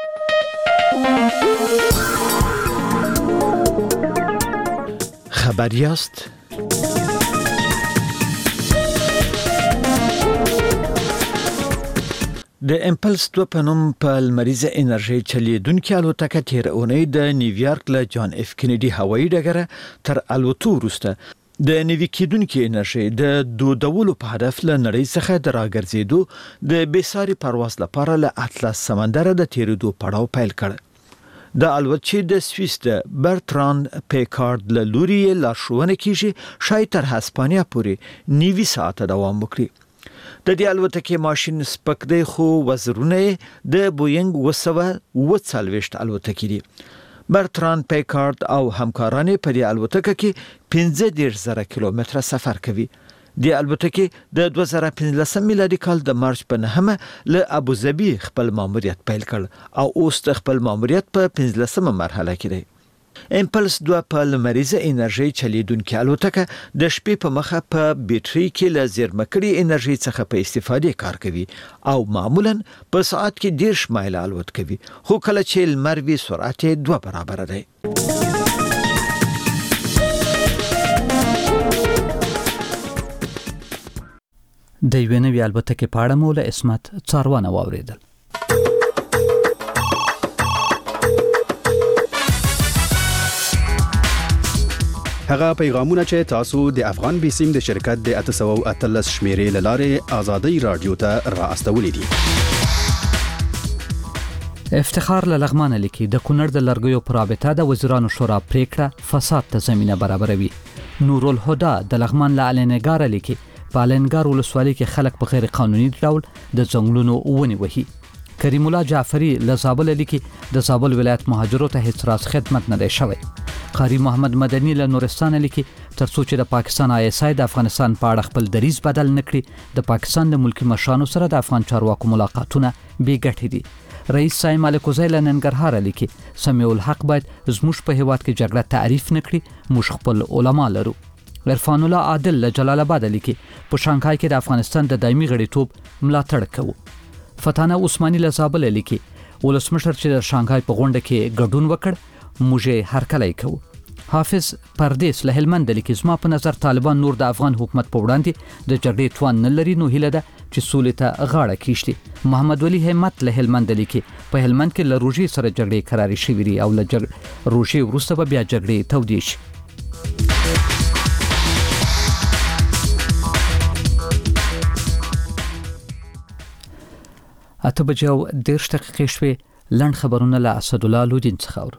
خبریاست د امپلس دوه په نوم په لمریزه انرژي چلیدونکې الوتکه تیر اونۍ د نیویارک له جان اف کینیډي هوایي ډګره تر الوتو وروسته د نوي کېدونکې انرژي د دودولو په هدف له نړۍ څخه د راګرځېدو د بېساري پرواز لپاره له اطلس سمندر د تیریدو پړاو پیل کړ. د الوتکې د سویس د برتراند پیکارد له لوري لارښوونه کیږي شاید تر هسپانیا پورې نیوي ساعته دوام وکړي. د دې الوتکې ماشین سپک دی خو وزرونه د بوینګ اوه سوه اوه څلوېښت الوتکې دي. برتراند پیکارد او همکاران په دې الوتکه کې پنځه دېرش زره کیلومتره سفر کوي. د الوتکې د دوه زره پنځلسم میلادي کال د مارچ په نهمه له ابوظبي خپل ماموریت پیل کړ او اوس د خپل ماموریت په پنځلسمه مرحله کې دی. امپلس دوه په لمریزه انرژي چلیدونکې الوتکه د شپې په مخه په بیټرۍ کې له زیرمه کړې انرژي څخه په استفادې کار کوي او معمولا په ساعت کې دېرش مایله الوت کوي، خو کله چې لمر وي سرعت یې دوه برابره دی. د یوې نوې الوتکې په اړه مو له اسمت څاروانه واورېدل. هغه پیغامونه چې تاسو د افغان بیسیم د شرکت د اته سوه او اتلس شمیرې له لارې آزادۍ رادیو ته را استولې دي. افتخار له لغمانه لیکي د کونړ د لرګیو پر رابطه د وزیرانو شورا پریکړه فساد ته زمینه برابروي. نور الهدى د لغمان له علنګار لیکي په علنګار ولسوالۍ کې خلک په غیر قانوني ډول د ځنګلونو ونې وهي. کریم الله جعفری له زابل لیکي د زابل ولایت مهاجرو ته هیڅ راز خدمت نه دی شوی. قاری محمد مدني له نورستان لیکي ترڅو چې د پاکستان آی اس آی د افغانستان په اړه خپل دریځ بدل نکړي د پاکستان د ملکی مشرانو سره د افغان چارواکو ملاقاتونه بې ګټې دي. رئیس صاحب ملک وزیل ننګرهار لیکي سمیع الحق باید زموږ په هیواد کې جګړه تعریف نکړي، موږ خپل علما لرو. عرفان الله عادل له جلال آباد لیکي په شانګهای کې د افغانستان د دایمي غړیتوب ملاتړ کوو. فتانه عثماني له زابل لیکي ولسمشر چې د شانګهای په غونډه کې ګډون وکړ موږ هر کله کوو. حافظ پردیس له هلمند لیکي زما په نظر طالبان نور د افغان حکومت په وړاندې د جګړې توان نه لري، نو هیله ده چې سولې ته غاړه کیږدي. محمد ولی همت له هلمند لیکي په هلمند کې له روژې سره جګړې کراري شوې دي او له روژې وروسته به بیا جګړې تودې شي. اته بجې او دېرش دقیقې شوې. لنډ خبرونه له اسدالله لودین څخه اورو.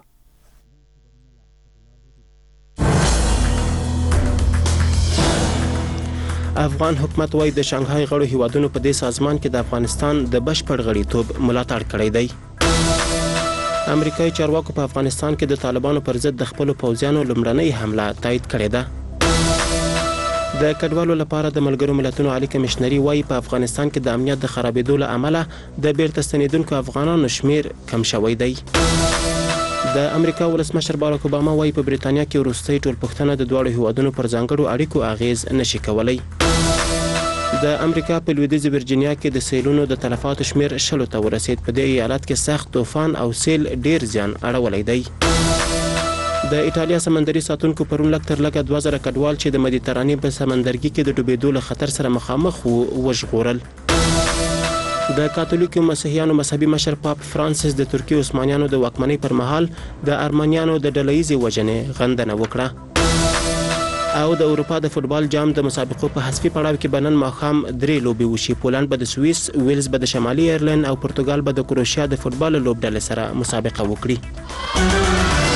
افغان حکومت وايي د شانګهای غړو هیوادونو په دې سازمان کې د افغانستان د بشپړ غړیتوب ملاتړ کړی دی. امریکایي چارواکو په افغانستان کې د طالبانو پر ضد د خپلو پوځیانو لومړنۍ حمله تایید کړې ده. د کډوالو لپاره د ملګرو ملتونو عالی کمشنري وايي په افغانستان کې د امنیت د خرابېدو له امله د بیرته ستنېدونکو افغانانو شمیر کم شوی دی. د امریکا ولسمشر باراک اوباما وايي په بریتانیا کې وروستۍ ټولپوښتنه د دواړو هیوادونو پر ځانګړو اړیکو اغیز نشي کولی. د امریکا په لویدیځ ورجینیا کې د سیلونو د تلفاتو شمیر شلو ته ورسید. په دې ایالت کې سخت طوفان او سیل ډیر زیان اړولی دی. د ایټالیا سمندري ساتونکو پرون لږ تر لږه دوه زره کډوال چې د مدیترانې په سمندرګي کې د ډوبېدو له خطر سره مخامخ وو وژغورل. د کاتولیکو مسیحیانو مذهبي مشر پاپ فرانسیس د ترکیې عثمانیانو د واکمنۍ پر مهال د ارمنیانو د ډلهییزې وژنې غندنه وکړه. او د اروپا د فوتبال جام د مسابقو په حذفي پړاو کې به نن ماښام درې لوبې وشي. پولنډ به د سویس، ویلز به د شمالي ایرلند او پرتګال به د کروشیا د فوتبال لوبډلې سره مسابقه وکړي.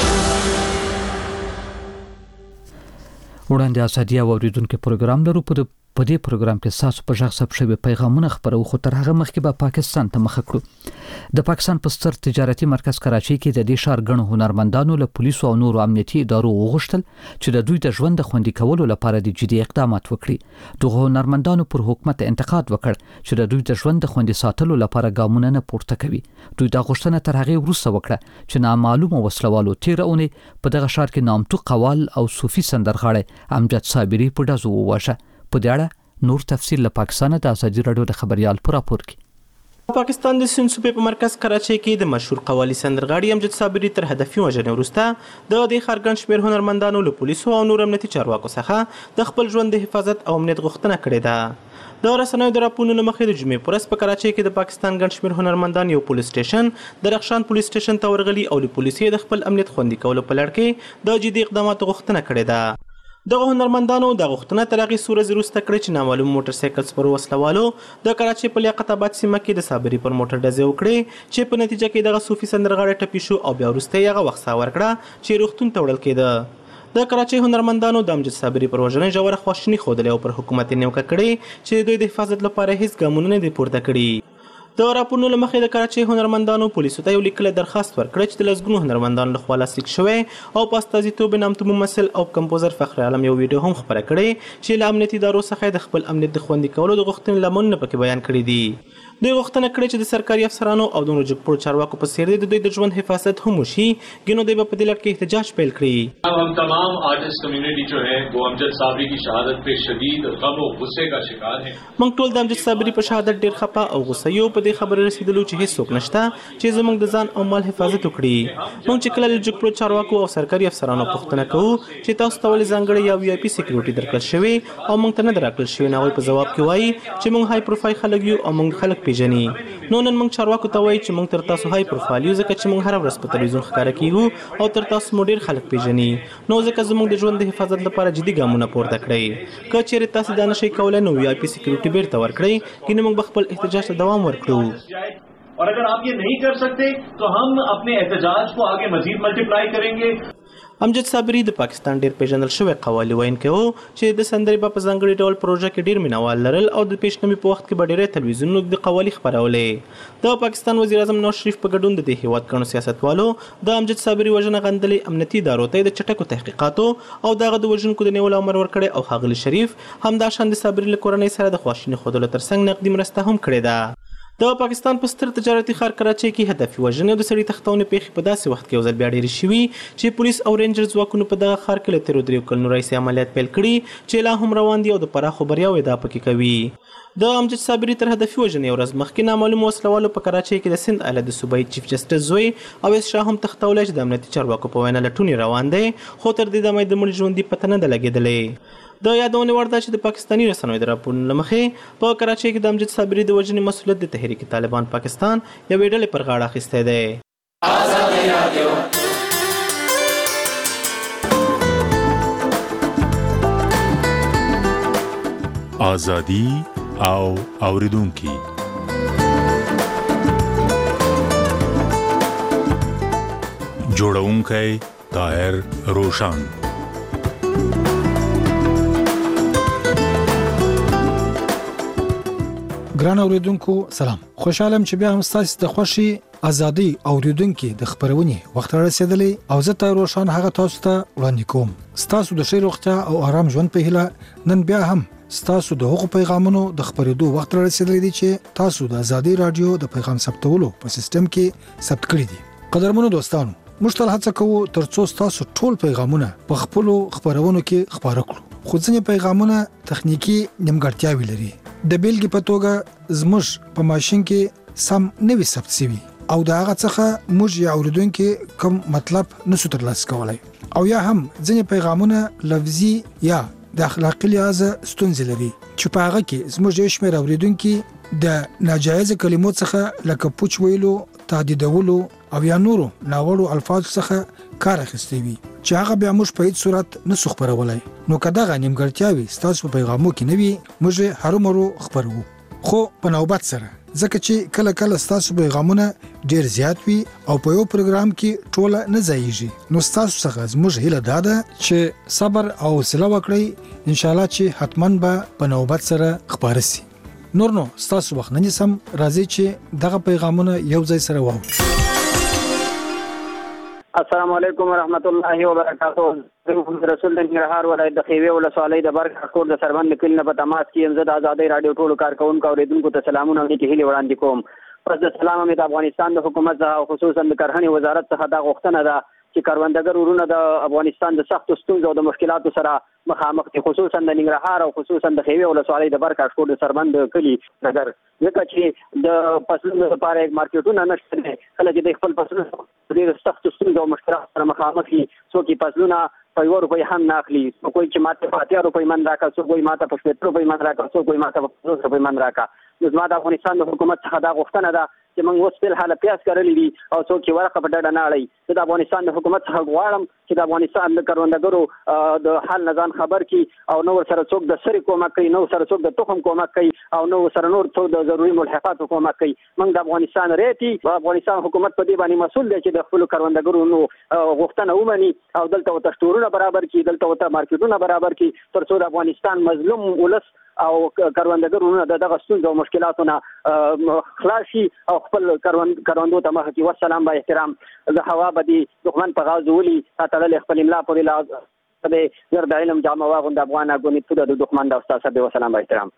وړاندې ازادي او اوریدونکو پروګرام لرو. په دې پروګرام کې تاسو په ژغ ثبت شوی پیغامونه خبرو، خو تر هغه مخکې به پاکستان ته مخه کړو. د پاکستان په ستر تجارتي مرکز کراچۍ کې د دې ښار ګڼو هنرمندانو له پولیسو او نورو امنیتي ادارو وغوښتل چې د دوی د ژوند د خوندي کولو لپاره د جدي اقدامات وکړي. دغه هنرمندانو پر حکومت انتقاد وکړ چې د دوی د ژوند د خوندي ساتلو لپاره ګامونه نه پورته کوي. دوی دا غوښتنه تر هغه وروسته وکړه چې نامعلومه وسلوالو تیر اونۍ په دغه ښار کې نامتو قوال او صوفي سندرغاړی امجد صابري په ډزو وواژه. په دې اړه نور تفصیل له پاکستان د ازادي رادیو د خبريال پر راپور کې. پاکستان د سند صوبې په مرکز کراچۍ کې د مشهور قوالي سندرغاړي امجد صابري تر هدفي وژنې وروسته د دې ښار ګڼ شمېر هنرمندانو له پولیسو او نور امنیتي چارواکو څخه د خپل ژوند د حفاظت او امنیت غوښتنه کړې ده. د رسنیو د راپورونو له مخې د جمعې په ورځ په کراچۍ کې د پاکستان ګڼ شمېر هنرمندان یو پولیس سټیشن د رخشان پولیس سټیشن ته ورغلي او له پولیسو د خپل امنیت خوندي کولو په لړ کې د جدي اقداماتو غوښتنه کړې ده. دغه هنرمندانو د غوښتنه تر هغې څو ورځې وروسته کړې چې نامعلوم موټر سایکل سپرو وسلوالو د کراچۍ په لیاقت آباد سیمه کې د صابري پر موټر ډزې وکړې چې په نتیجه کې دغه صوفي سندرغاړی ټپي شو او بیا وروسته یې هغه وخت ساه ورکړه چې روغتون ته وړل کېده. د کراچۍ هنرمندانو د امجد صابري پر وژنې ژوره خواشیني ښودلې او پر حکومت یې نیوکه کړې چې دوی د حفاظت لپاره هیڅ ګامونه نه دي پورته کړي. د راپورونو له مخې د کراچۍ هنرمندانو پولیسو ته یو لیکلی درخواست ورکړی چې د لسګونو هنرمندانو لخوا لاسلیک شوی او په استازیتوب یې نامتو ممثل او کمپوزر فخر عالم یو ویډیو هم خپره کړې چې له امنیتي ادارو څخه د خپل امنیت د خوندي کولو د غوښتنې لاملونه پکې بیان کړي دي. دوی غوښتنه کړې چې د سرکاري افسرانو او د نورو جګپوړو چارواکو په څېر د دوی د ژوند حفاظت هم وشي، ګینو دوی به په دې لړ کې احتجاج پیل کړي. हम तमाम artist community जो है वो अमजद साबरी की शहादत पे शदीद गम और गुस्से का शिकार है. موږ ټول د امجد صابري په شهادت ډېر خفه او غوسه یو. په دې خبره رسیدلو چې هیڅوک نشته چې زموږ د ځان او مال حفاظت وکړي. موږ چې کله له جګپوړو چارواکو او سرکاري افسرانو پوښتنه کوو چې تاسو ته ولې ځانګړې یا وي آی پي سکیورټي درکړل شوې او موږ ته نه ده راکړل شوې، نو هغوی په ځواب کې وایي چې موږ های پروفایل خلک یو او موږ خلک پیژني. نو نن موږ چارواکو ته وایي چې موږ تر تاسو های پروفایل یو ځکه چې موږ هره ورځ په تلویزیون ښکاره کیږو او تر تاسو مو ډېر خلک پیژني، نو ځکه زموږ د ژوند د حفاظت لپاره جدي ګامونه پورته کړئ. که چیرې تاسو دا نشئ کولی نو وي آی پي سکیورټي بیرته ورکړئ، کنه موږ به خپل احتجاج ته دوام ورکړو. और अगर आप ये नहीं कर सकते तो हम अपने एहतजाज को आगे मजीद मल्टीप्लाई करेंगे. امجد صابري د پاکستان ډیر پیژندل شوی قوالي ویونکی و چې د سندرې په ځانګړي ډول پروژه کې ډیر مینوال لرل او د پیشنمي په وخت کې به ډیری تلویزیونونو د قوالي خپرولې. د پاکستان وزیر اعظم نواز شریف په ګډون د دې هیواد ګڼو سیاستوالو د امجد صابري وژنه غندلې امنیتي ادارو ته د چټکو تحقیقاتو او دغه د وژونکو د نیولو امر ورکړی او ښاغلي شریف همداشان د صابري له کورنۍ سره د خواشینۍ ښودلو ترڅنګ نقدي مرسته هم کړې ده. د پاکستان په ستر تجارتي ښار کراچۍ کې هدفي وژنې او د سړي تښتونې پیښې په داسې وخت کې یو ځل بیا ډېرې شوي چې پولیس او رینجر ځواکونو په دغه ښار کې له تېرو دریو کلونو راهیسې عملیات پیل کړي چې لا هم روان دي او د پراخو بریاو ادعا پکې کوي. د امجد صابري تر هدفي وژنې یو ورځ مخکې نامعلومو وسلوالو په کراچۍ کې د سند ایالت د صوبایي چیف جسټس زوی اویس شاه هم تښتولی چې د امنیتي چارواکو په وینا لټونې روان دی، خو تر دې دمه د مړي ژوندي پته نه ده لګېدلې. د یادونې وړ ده چې د پاکستاني رسنیو د راپورونو له مخې په کراچۍ کې د امجد صابري د وژنې مسؤلیت د تحریک طالبان پاکستان یوې ډلې پر غاړه اخیستی دی. آزادي او اوریدونکي جوړونکی طاهر روشان. ګران اوریدونکو سلام، خوشحالم چې بیا هم ستاسو د خوشي ازادي اوریدونکو د خبرونې وخت رسیدلی او زه ته روشان هغه تاسو ته وړاندې کوم. ستاسو د ښه روغتیا او آرام ژوند په هیله نن بیا هم ستاسو د هغو پیغامونو د خبرېدو وخت رسیدلی دی چې تاسو د ازادي رادیو د پیغام ثبتولو په سیستم کې ثبت کړی دي. قدرمنو دوستانو، موږ تل هڅه کوو ترڅو تاسو ټول پیغامونه په خپل خبرونو کې خبره کړو، خو ځینې پیغامونه تخنیکی نیمګړتیاوې لري. د بیلګې په توګه زموږ په ماشين کې سم نوي ثبت شوی او دا هغه څخه موږ یا اوریدونکو کوم مطلب نسو ترلاسه کولای، او یا هم ځینې پیغامونه لفظي یا د اخلاقي لحاظ ستونزې لري چې په هغه کې زموږ یو شمېر اوریدونکو د ناجایز کلمو څخه لکه پوچ ویلو، تهدیدولو او یا نورو ناوړو الفاظ څخه کار اخیستی وي چې هغه بیا موږ په هیڅ صورت نسو خبرولای. نو که دغه نیمګړتیاوې ستاسو په پیغامو کې نه وي، موږ هرومرو خبرو، خو په نوبت سره، ځکه چې کله کله ستاسو پیغامونه ډیر زیات وي او په یو پروګرام کې ټوله نه ځایږي. نو ستاسو څخه زموږ هیله دا ده چې صبر او حوصله وکړئ، ان شاء الله چې حتماً به په نوبت سره خبرې شي. نور نو ستاسو وخت نه نیسم، راځي چې دغه پیغامونه یو ځای سره واورو. السلام علیکم ورحمت الله وبرکاتہ. رسول د ننګرهار ولایت د خیوه ولسوالۍ د برګ کور د سربند کلی نه په تماس کې یم. زه د ازادۍ رادیو ټولو کارکونکو اوریدونکو ته سلامونه او نیکې هیلې وړاندې کوم. پس د سلام مې د افغانستان د حکومت څخه او خصوصا د کرهنې وزارت څخه دا غوښتنه ده چې کروندګر ورونه د افغانستان د سختو ستونزو او د مشکلاتو سره مخامخ دي، خصوصا د ننګرهار او خصوصا د خیوه ولسوالۍ د برګ کور د سربند کلی نظر، ځکه چې د فصلونو لپاره مارکیټونه نشته دي. کله چې د خپل فصلونو د سختو ستونزو او مشکلاتو سره مخامخ دي، څوک یې فصلونه په یو روپۍ هم نه اخلي، څوک چې ماته په اتیا روپۍ من راکړه، څوک وایي ماته په شپېته روپۍ من راکړه، څوک وایي ماته په پنځوس روپۍ من راکړه. نو زما د افغانستان د حکومت څخه دا غوښتنه ده چې موږ اوس فل حاله پیاز کرلی دي او څوک چې ورقه په ډډه نه اړوي. زه د افغانستان د حکومت څخه غواړم چې د افغانستان د کروندګرو د حال نه ځان خبر کړي او نو سره څوک د سري کومک کوي، نو سره څوک د تخم کومک کوي او نو سره نور څوک د ضروري ملحقاتو کومک کوي. موږ د افغانستان ریتی او افغانستان حکومت په دې باندې مسؤل دی چې د خپل کروندګرو نو غوښتنه ومني او دلته وت شتورونه برابر کړي، دلته وت مارکیټونه برابر کړي، ترڅو د افغانستان مظلوم ولس او کروندګرونه د دغه ستونزو او مشکلاتونه خلاص شي او خپل کروند کروندو ته مخ کړي. والسلام با احترام. زه هوا بدی دښمن په غاز ولي تړلې خپل املا په لاس د زرد علم جامه واغوند افغان اګونی ته د دښمن د استاد صاحب. والسلام با احترام.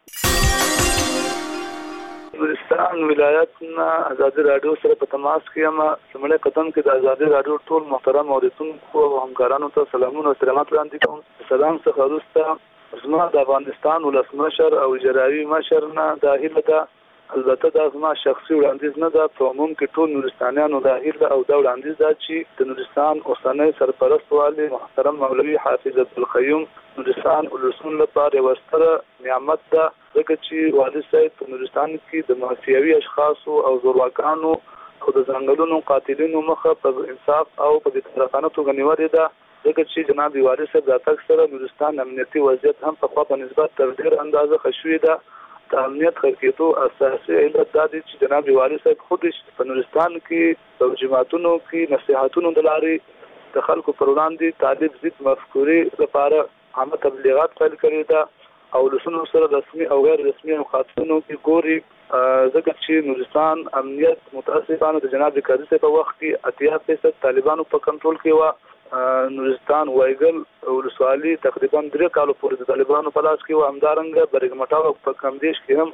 نورستان ولایتنا ازادي رادیو سره په تماس کې یم. سمړی قدم کې د ازادي رادیو ټول محترم اوریدونکو او همکارانو ته سلامونه او احترامات وړاندې کوم. سلام څخه وروسته زما د افغانستان ولسمشر او اجرایي مشر نه دا هیله ده، البته دا زما شخصي وړاندیز نه ده، په عموم کې ټول نورستانیانو دا هیله او دا وړاندیز ده چې د نورستان اوسنی سرپرست والي محترم مولوي حافظ عبدالقیوم نورستان ولسمون لپاره یو ستره نعمت ده، ځکه چې والي صاحب په نورستان کې د مافیاوي اشخاصو او زورواکانو او د ځنګلونو قاتلینو مخه په انصاف او په بیطرفانه توګه نیولې ده، ځکه چې جناب والي صاحب د تک سره نورستان امنیتي وضعیت هم په خوا په نسبت تر ډیر اندازه خشوي ده. د امنیت خرکېدو اساسي علت دا دی چې جناب والي صاحب خود په نورستان کې په جماعتونو کې نصيحتونو د لارې د خلکو پر وړاندې طالب ضد مفکورې لپاره عامه تبلیغات پیل کړي ده او لسونو سره رسمي او غیر رسمي مخاطبونو کې ګوري، ځکه چې نورستان امنیت متاسفانه د جناب قاضي صاحب په وخت کې اتیا فیصد طالبانو په کنټرول کې و. نورستان وایګل ولسوالي تقریبا درې کالو پورې د طالبانو په لاس کې و. همدارنګه برګ مټاو په کمدیش کې هم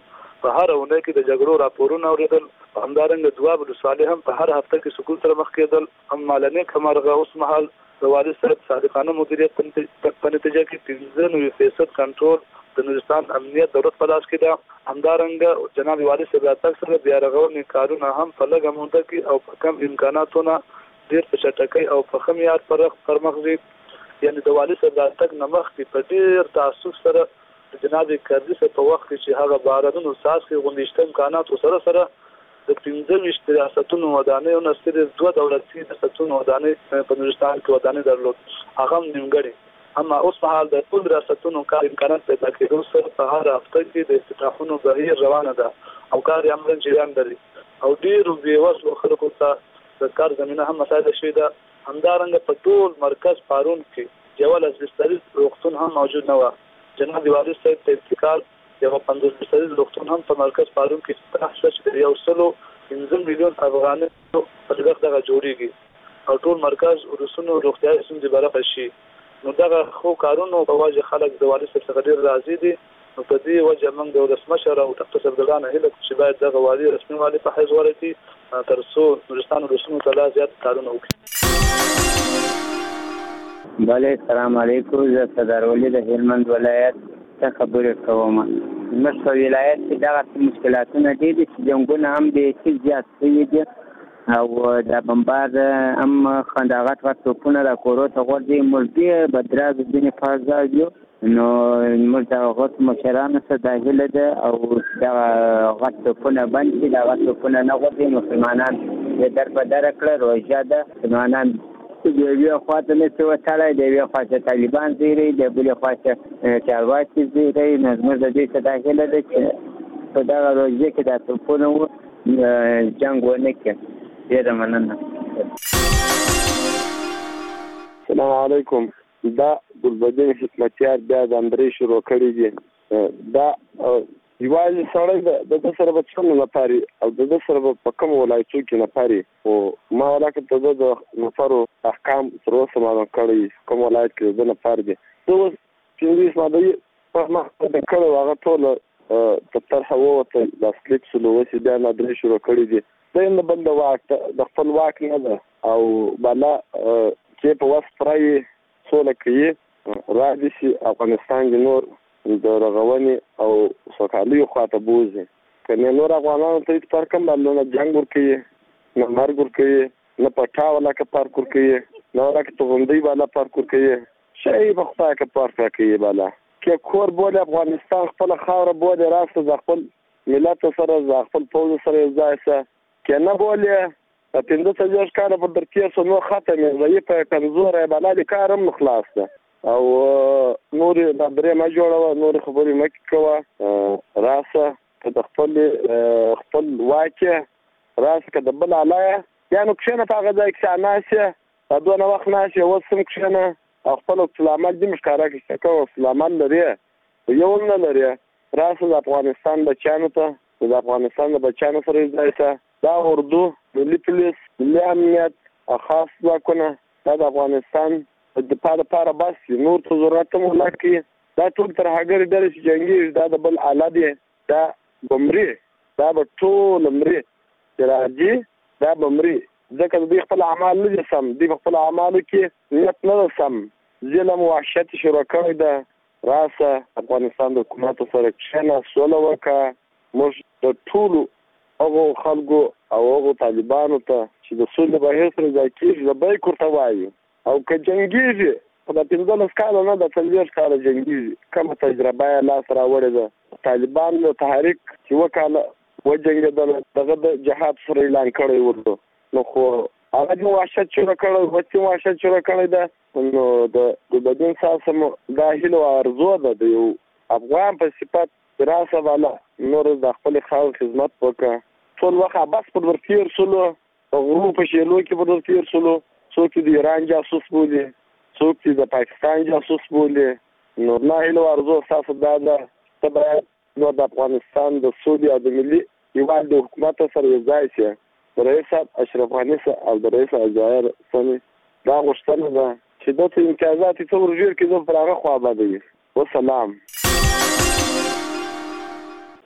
په هر اونۍ کې د جګړو راپورونه اوریدل، همدارنګه دواب ولسوالۍ هم په هر هفته کې سکول سره مخ کېدل. هم مالنې کمرغه اوس مهال د والي صاحب صادقانه مدیریت په نتیجه کې پنځه نوي فیصد کنټرول د نورستان امنیت دولت په لاس کې ده. همدارنګه جناب والي صاحب راتګ سره بیا رغونې کارونه هم په لږه موده کې او په کم امکاناتونه ډېر په چټکۍ او په ښه معیار پرمخ ځي. یعنې د والي صاحب راتګ نه مخکې په ډېر تعصب سره د جناب کرزي صاحب په وخت کې چې هغه بارانونو څاڅکي غوندې شته امکاناتو سره سره د پنځه ویشت ریاستونو ودانیو نه صرف دوه دولتي ریاستونو ودانۍ په نورستان کې ودانۍ درلود، هغه هم نیمګړې. اما اوس مهال د ټول ریاستونو کار امکانات پیدا کېدو سره په هر هفته کې د افتتاحونو بهیر روانه ده او کار یې عملاً جریان لري او ډېرو بېوزلو خلکو ته د کار زمینه هم مساعده شوې ده. همدارنګه په ټول مرکز پارون کې یوه لس بستریز روغتون هم موجود نه وه. جناب والي صاحب په ابتکار یو پنځوس بستریز روغتون هم په مرکز پارون کې افتتاح شوه چې د یو سلو پنځه میلیون افغانۍ په لګښت دغه جوړېږي او ټول مرکز ورسونو روغتیايي ستونزې برخه شي. نو دغه خو کارونو په وجه خلک د والي صاحب څخه ډېر راضي دي. نو په دې وجه موږ د ولسمشر او تخت صفدران هیله کوو چې باید دغه والي رسمي والي په حیث ورکړي تر څو نورستان ورسونو ته لا زیات کارونه وکړي. بله السلام علیکم. زه صدرولي د هلمند ولایت څخه خبرې کوم. زموږ په ولایت کې دغه مشکلاتونه ډېر دي چې جنګونه هم ډېر زیات شوي دي او د بمبار هم خنداغت غټ توپونه د کورو ته غورځي. موږ ډېر بدراز ځینې فازا یو نو موږ د غټ مشرانو سره دا هیله ده او دغه غټ توپونه بند شي. دغه توپونه نه غورځي. مسلمانان یې در په دره کړه. روژه ده. مسلمانان د یوې خواته نه څه وتړی، د یوې خواته طالبان زیری، د بلې خواته چارواکي زیری. نو زموږ د دې څه دا هیله ده چې په دغه روژه کې دا توپونه و جنګ ونه کړي. ډېره مننه. السلام علیکم. دا ګلبدین حکمتیار بیا د اندرې شروع کړي دي. دا یوازې سړی د ده سره به څومره نفري او د ده سره به په کومو ولایتو کې نفري خو ما ولاکه ته ده د نفرو احکام تر اوسه معلوم کړی کوم ولایت کې د ده نفر دي. زه اوس پنځه مادهي په مخ د کړی هغه ټوله په طرحه ووتل لاسلیک سلو اوس بیا اندرې شروع کړي دي. دا یې نه بل د واک د خپل واک نه ده او بالا چې په وس پرای سوله کوي را دي شي افغانستان کې نور د رغونې او سوکالۍ خواته بوځي. که نه نور افغانانو ته هېڅ فرق هم باندې نه جنګ ورکوي نه مرګ ورکوي نه پټا ولاکه پارک ورکوي نه ولاکه توغندۍ بالا پارک ورکوي. شی په خدای که پارک راکوي بالا که کور بولي افغانستان خپله خاوره بولي راسته د خپل ملت سره د خپل پوځ سره یو ځای شه. که نه بولي پنځه څلوېښت کاله پر در تېر شو نو ختم یې ضعیفه کمزوری بالا د کار هم خلاص ده او نور د درې ما جوړوه نور خبرې مکې کوه راسه که د خپل خپل واکې راسه که د بل علایه یا نو کښېنه په هغه ځای کې ناستې دا دونه وخت ناستې اوس هم کښېنه او خپل عکس العمل دې مې ښکاره کړي چې کوم عکس العمل لرې یو هم نه لرې. راسه د افغانستان بچیانو ته د افغانستان د بچیانو سره یې ځای ته دا اردو ملي پولیس ملي امنیت خاص ځواکونه دا د افغانستان د دفاع لپاره بس نور ته ضرورت هم ولکړي. دا ټول تر هغې ډلې چې جنګېږي دا د بل آله دی دا به مري دا به ټول مري چې راځي دا به مري ځکه د دوی خپل اعمال نه دي سم. دوی په خپلو اعمالو کې نیت نه ده سم. ظلم وحشت شروع کړی ده. راسه افغانستان د حکومتو سره کښېنه سوله وکړه. موږ د ټولو هغو خلکو او هغو طالبانو ته چې د سولې بهیر سره ځای کېږي لبیک ورته وایو او که جنګېږي خو د پنځلس کاله نه د څلوېښت کاله جنګېږي کومه تجربه یې لاسته راوړې ده. طالبان نو تحریک چې اووه کاله وجنګېدل دغه د جهاد سره اعلان کړی ورته نو خو هغه دې وحشت شروع کړی وچې وحشت شروع کړی ده. نو د ګلبدین صاحب سره دا هیله او ارزو ده د یو افغان په صفت راسه والا نور د خپل خاور خدمت وکړه. ټول وخت بس پر ورتیر سلو غرو په شیلو کې پر ورتیر سلو څوک د ایران جاسوس بولي څوک د پاکستان جاسوس بولي. نو نه هیله او ارزو تاسو دا ده ته باید نو د افغانستان د سولې او د ملي یووالي د حکومت سره یو ځای شي. د رئیس اشرف غني او د رئیس الجزایر سني دا غوښتنه ده چې د ته امتیازات څو ورجور کې زه پر هغه خوا باندې وسلام.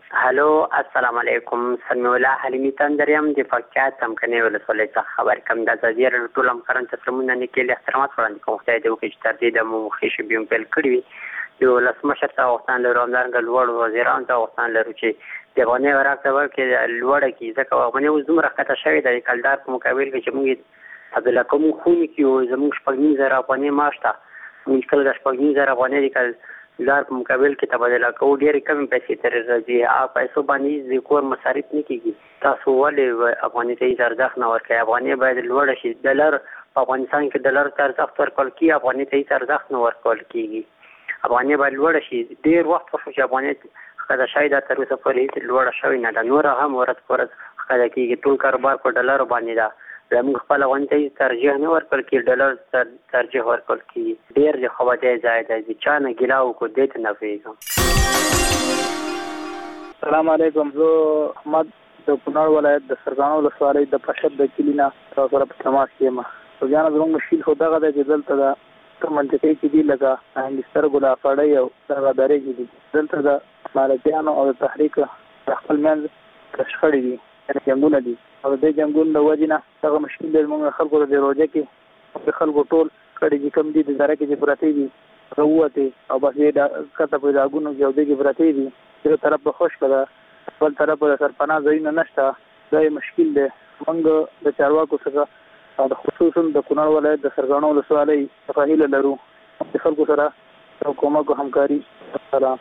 هلو السلام علیکم سلمی الله حلیمی تندریم د پکتیا تمکنه ولسوالۍ څخه خبر کوم د ازادي راډیو ټول همکاران ته سلامونه لیکلي احترامات وړاندې کوم خدای دې وکړي چې تر دې د مو خېشې بیم پیل کړی وي د ولسمشر ته غوښتنه لرو همدارنګه لوړ وزیرانو ته غوښتنه لرو چې د افغانۍ عراق ته ورکړي لوړه کړي ځکه افغانۍ اوس دومره ښکته شوې ده د کلدار په مقابل کې چې موږ عبدالله کوم خونې کې زموږ شپږ نیم زره افغانۍ معاش ته موږ کله د شپږ نیم زره افغانۍ د کلدار په مقابل کې تبادله کوو ډېرې کمې پیسې ترې راځي هغه پیسو باندې د کور مصارف نه کېږي تاسو ولې افغانۍ ته هېڅ ارزښت نه ورکوئ افغانۍ باید لوړه شي ډالر په افغانستان کې ډالر ته ارزښت ورکول کېږي افغانۍ ته هېڅ ارزښت نه ورکول کېږي افغانۍ باید لوړه شي ډېر وخت وشو چې افغانۍ ښکته شوې ده تر اوسه پورې هېڅ لوړه شوې نه ده نوره هم ورځ په ورځ ښکته کېږي ټول کاروبار په ډالرو باندې ده زموږ خپل افغانۍ ته هېڅ ترجیح نه ورکول کېږي ډالر ترجیح ورکول کېږي ډېر د خوابدی ځای دی د چا نه ګیله وکړو دې ته نه پوهېږم السلام علیکم زه احمد د کونړ ولایت د سرګاڼو ولسوالۍ د پشد د کلي نه تاسو سره په تماس کې یم سوجانه زموږ مشکل خو دغه دی چې دلته د کوم منطقې کې دي لکه د سترګو د افړۍ او دغه درې کې دي دلته د مالکیانو او د تحریک د خپل منځ شخړې دي یعنې جنګونه دي او د دې جنګونو د وجې نه دغه مشکل دی زموږ خلکو ته د روژه کې د خلکو ټول کړي چې کوم دي د دره کې چې پرتې دي هغه ووتې او بس یې کته په داګونو کې او دې کې پرتې دي یو طرف به خشکه ده بل طرف به د سرپناه ځایونه نشته دا یې مشکل دی موږ د چارواکو څخه او د خصوصا د کونړ ولایت د سرګاڼو ولسوالۍ څخه هیله لرو د خلکو سره د کومک او همکاري سره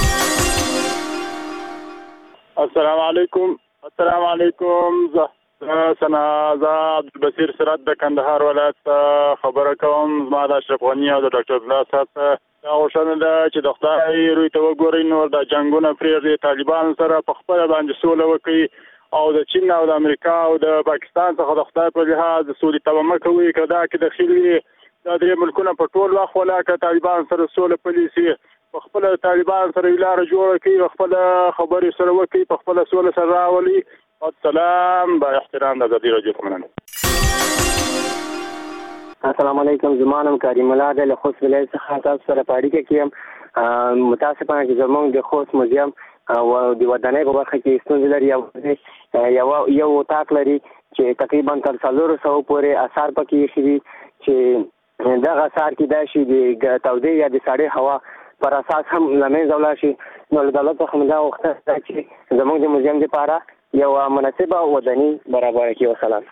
السلام علیکم السلام علیکم زه سنا زه عبدالبصیر سرات د کندهار ولایت خبره کوم زما د اشرف غني او د ډاکټر الله صاحب دا غوښتنه ده چې د خدای روی ته وګورئ نور د جنګونه پرېږدي طالبانو سره په خپله باندې سوله وکړي او د چین او د امریکا او د پاکستان څخه د خدای په لحاظ د سولې تمه مه کوئ که دا کې دخیل وي دا درې ملکونه په ټول وخت ولا که طالبان سره سوله پلي سي په خپله طالبان سره یې لاره جوړه کړي په خپله خبرې سره وکړي په خپله سوله سره راولي السلام با احترام د ازادي راډیو په مننه السلام علیکم زما نوم کریم الله دی له خوست ولایت څخه تاسو سره په اړیکه کې یم متاسفانه چې زموږ د خوست موزیم او د ودانۍ په برخه کې ستونزې لري یو یو اتاق لري چې تقریبا تر څلورو سوو پورې اثار پکې ایښي دي چې دغه اثار کېدای شي د تودې یا د سړې هوا پر اساس هم له منځه ولاړ شي نو له دولت څخه مې دا غوښتنه ده چې زموږ د موزیم دپاره یو مناسبه ودانۍ برابره کړي وسلام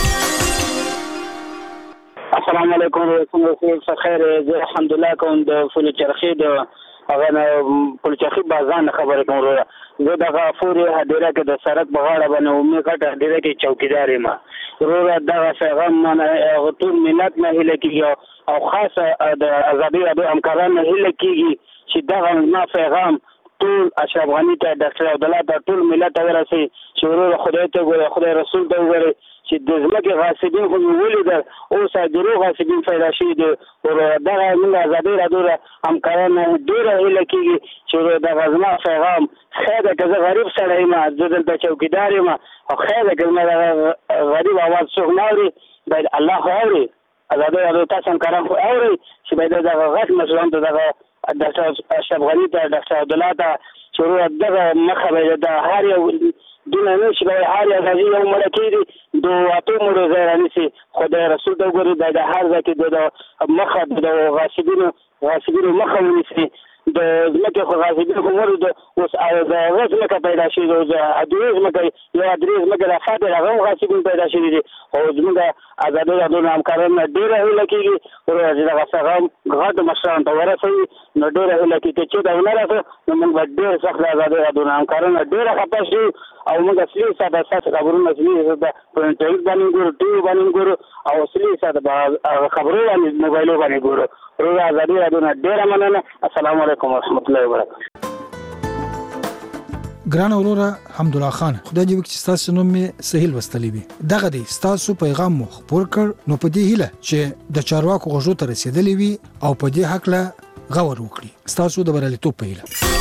السلام علیکم رسول رسول خیر زه الحمدلله کوم د فول چرخی د هغه نه فول چرخی بازار خبره کوم زه دغه فوري هدیره کې د سړک په غاړه باندې ومه کټه هدیره کې چوکیدار یم ورور دغه پیغام نه ټول ملت نه هله کیږي او خاصه د ازادي راډیو همکارانو نه هله کیږي چې دغه ما پیغام ټول اشرف غني ته ډاکټر عبدالله ته ټول ملت ته ورسي چې ورور خدای ته ګوره خدای رسول ته وګوري چې د ځمکې غاصبین خو مې ولیدل اوس د روغ غاصبین پیدا شوي دي دغه موږ ازادي راډیو همکارانو ډېره هیله کېږي چې دغه زما پیغام خیر ده که زه غریب سړی یم زه دلته چوکیدار یم او خیر ده که زما دغه غریب اواز څوک نه اوري باید الله خو اوري ازادي راډیو تاسو همکاران خو اوري چې باید دغه غټ مسؤلان ته دغه ډاکټر اشرف غني ته ډاکټر عبدالله ته چې ورور دغه مخه به د هر یو دونه نه شي باید هر یو غازي یو مړه کېږي د اتو مړو ځای رانیسي خدای رسول ته وګوري باید هر ځای کې د مخه د غاصبینو غاصبینو مخه ونیسي د ځمکې خو غاصبین خو مړو د اوس د هغه ځمکه پیدا شوي ده د ادرې ځمکه یو ادرې ځمکه د فاتح هغه هم غاصبین پیدا شوي دي او زموږ ازادي راډیو نه همکارانو نه ډېره هیله کېږي ورور چې دغه پیغام غټو مشرانو ته ورسوي نو ډېره هیله کېږي که چېرته ونه رسو نو موږ به ډېر سخت د ازادي راډیو نه همکارانو ډېره خفه شو او موږ اصلي ساده ستاسو خبرونه اصلي په انټرنټ باندې ګورو ټي وي باندې ګورو او اصلي ساده خبرو باندې موبایلو باندې ګورو ورور ازادي راډیو نه ډېره مننه السلام علیکم ورحمت الله وبرکاته ګران وروره حمدالله خان خدای دې وکړي چې تاسو نوم مې صحیح وستلی وي دغه دی تاسو پیغام مو خبر کړ نو په دې هیله چې د چارواکو غوښتنو ته رسیدلی وي او په دې حق له غور وکړي تاسو د بریالیتوب په هیله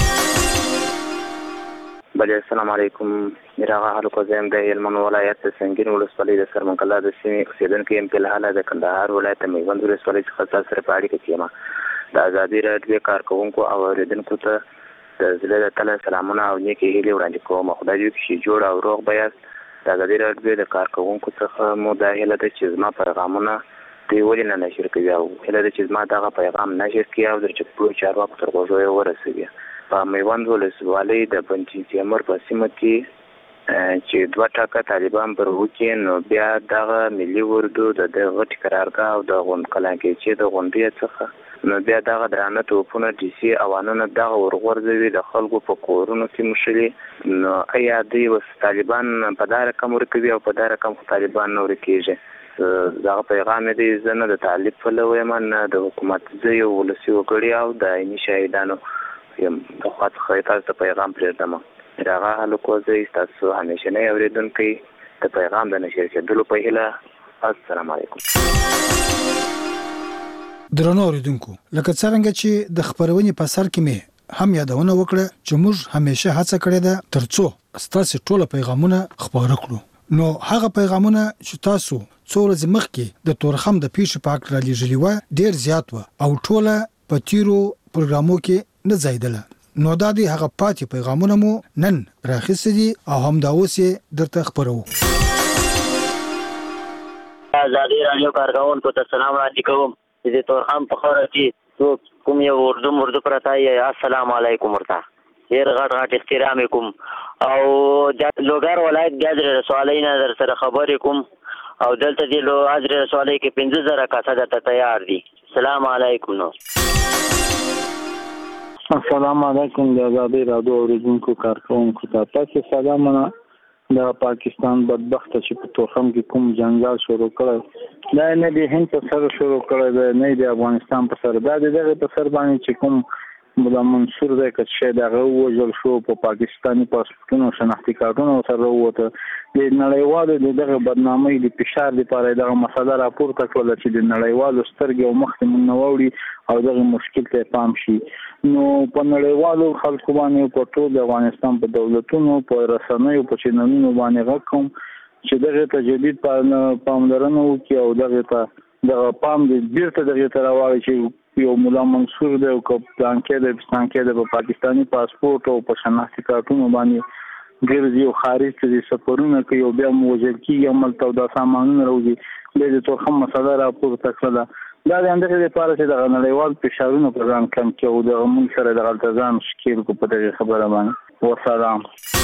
بله السلام علیکم میراغه هلکو زم د هلمند ولایت سنگین ولسوالۍ د سرمنګلا د سیمې اوسیدونکو یم په لحاله د کندهار ولایت میوند ولسوالۍ څخه تاسو سره په اړیکه کې یم د ازادي راډیو کارکونکو او اوریدونکو ته د زړه د تله سلامونه او نیکې هیلې وړاندې کوم. خدای دې چې جوړ او روغ به یاست. د ازادي راډیو د کارکوونکو څخه مو دا هیله ده چې زما پیغامونه دوی ولې نه نشر کوي او هیله ده چې زما دغه پیغام نشر کړي او د چپړو چارواکو تر غوږو یې ورسوي. په میوند ولسوالۍ د بنچي تیمور په سیمه کې چې دوه ټاکه طالبان پر وکړي نو بیا دغه ملي اردو د غټ قرارګاه او د غون کلانکې چې د غونډې څخه نو بیا دغه درانه توپونه ډي سي اوانونه دغه ورغورځوي د خلکو په کورونو کې مشلي. نو ایا دوی وس طالبان په دا رقم ورکوي او په دا رقم طالبان نور کېږي؟ دغه پیغام دې زنه د طالب فلوي من د حکومت زه یو ولسی وکړي او د عیني شهیدانو یم د خاط خیطه ته پیغام پرېږدم. راغه هلکو زه تاسو همیشه نه اوریدونکو د پیغام د نشر کېدلو په هیله. السلام علیکم. درنو اوریدونکو، لکه څنګه چې د خبرونې په سر کې مې هم یادونه وکړه چې موږ همیشه هڅه کړې ده ترڅو ستاسو ټول پیغامونه خبره کړو. نو هغه پیغامونه چې تاسو څو ورځې مخکې د تورخم د پیښې په اړه را لېږلي و ډېر زیات و او ټوله په تیرو پروګرامو کې نه ځایدله. نو دا دی هغه پاتې پیغامونه مو نن راخصه دي او هم دا اوس درته خبرو. ازادي راډیو کارکوونکو ته سلام وړاندې کوم. د تورخم په خوره کې کوم یو اردو مردو پرته یې السلام علیکم ورته ډېر غټ غټ احترام کوم او د لوګر ولایت د اجر رسوالۍ نه در سره خبرې کوم او دلته د لو اجر رسوالۍ کې پنځه زره کسه ته تیار دي. السلام علیکم. نو السلام علیکم د ازادي راډیو اوریدونکو کارکوونکو ته تاسو سلامونه. د پاکستان بدبخت چې په توخم کې کوم جنجال شروع کړی دا نه د هند په سر شروع کړی دی نه د افغانستان په سر، دا دغه په سر باندې چې کوم مولا منصور دی که چې دغه وژل شو په پاکستاني پاسپورتونو شناختی کارتونو سره وته د نړیوالو دغه بدنامۍ د فشار لپاره دغه مسله راپورته کړل چې د نړیوالو سترګې او مخ ته منوړي او دغه مشکل ته پام شي. نو په نړیوالو خلکو باندې په ټول د افغانستان په دولتونو په رسنیو په چینلونو باندې غوښم چې دغه تجدید په پاملرنه وکړي او دغه ته د پام د بیرته دغه تر واړي چې یو مولا منصور دی او پلان کې د پاکستان کې د پاکستاني پاسپورت او په شناختی کارتونو باندې ګرځي او خارج ته سفرونه کوي او بیا موجل کیږي عمل ته د سامانونو راوځي د توخم مسله راپورته کړله. دا د اندازې لپاره چې د نړیوال فشارونو په ځان کم کې او د موږ سره د التزام شکل کو په دغه خبره باندې وسلام.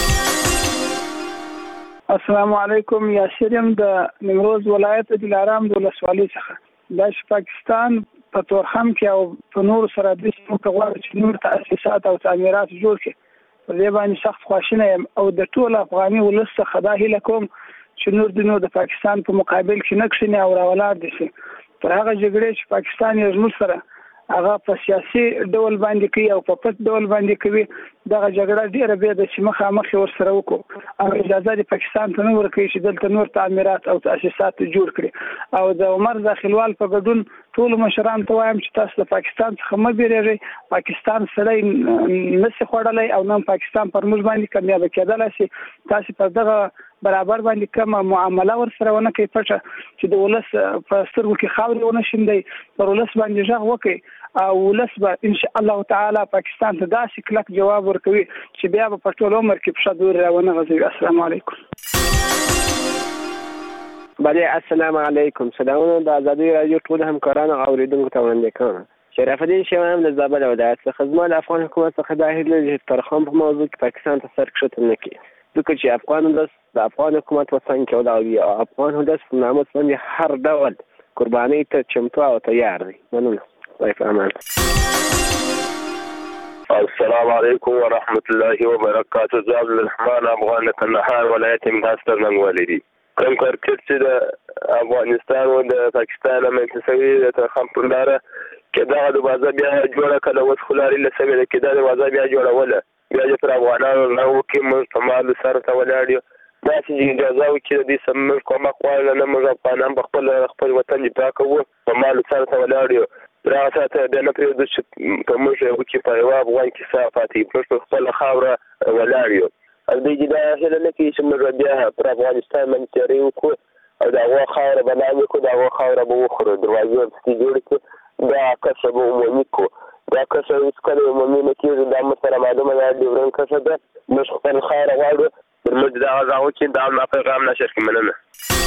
السلام علیکم. یاسر یم د نیمروز ولایت د دلارام د ولسوالۍ څخه. د پاکستان په تورخم کې او په نور سره د سیمو په غوړ چې نور تاسیسات او تعمیرات جوړ کړي په دې باندې سخت خواشینه یم او د ټول افغاني ولس څخه دا هیله کوم چې نور د نور د پاکستان په مقابل کې نه کښیني او راولار دي شي پر هغه جګړې چې پاکستان یې زموږ سره هغه په سیاسي ډول باندې کوي او په پټ ډول باندې کوي. دغه جګړه ډیره به د چې مخامخ ورسره وکړو او اجازه د پاکستان ته نه ورکوي چې دلته نور تعمیرات او تاسیسات جوړ کړي. او د عمر داخلوال په ګډون ټول مشران ته وایم چې تاسو د پاکستان څخه مه بیریږئ. پاکستان سره نشي خوړلی او نن پاکستان پر موږ باندې کامیاب کېدلی شي. تاسو په دغه برابر باندې کومه معامله ورسره ونه کوي پټه چې د ولس په سترګو کې خاورې ونه شیندي، پر ولس باندې غږ وکړي او ولس به ان شاء الله تعالی پاکستان ته داسې کلک جواب ورکوي چې بیا به په ټول عمر کې په شادور راونه غځوي. السلام علیکم. بله السلام علیکم. سلامونه د ازادي راډیو ټول همکارانو او اوریدونکو ته وړاندې کوم. شرف الدین شوام د زابل ولایت څخه. زما د افغان حکومت څخه دا هیله چې ترخم په موضوع کې پاکستان ته سر کښته نه کړي ځکه چې افغان ولس د افغان حکومت وطن کې او افغان ولس په ناموس باندې هر ډول قربانۍ ته چمتو او تیار دی. مننه. خدای په امان. السلام علیکم ورحمت الله وبرکاته. زه عبدالرحمن افغان کندهار ولایت امداستر ننګولی دی. کوم کرکټ چې د افغانستان او د پاکستان منځوي د ترخم پر لاره کې دا د بازار بیا جوړه کړه اوس خلاري لسمه ده کې دا د بازار بیا جوړوله بیا چې پر افغانانو نو کې موږ په مال سره ته ولاړ دا چې اجازه وکړي د سم کومه خپل نه موږ افغانان په خپل خپل وطن دفاع کوو په مال سره ته ولاړ راځه د نه پریږدو چې په موږ یو کې په یو افغان کې صفاتي په خپل خاوره ولاړ یو د دې دا هله نه کې چې موږ بیا پر افغانستان باندې تیری وکړو او دا هغه خاوره باندې کو دا هغه خاوره به وخورو دروازه چې جوړ کړو دا کسب عمومي کو دا کسه اوس کله عمومي نه کېږي دا موږ سره معلومه ده ډیورن کسه ده موږ خپل خیر غواړو پر موږ دا غواړو چې دا ما پیغام نشر کې مننه.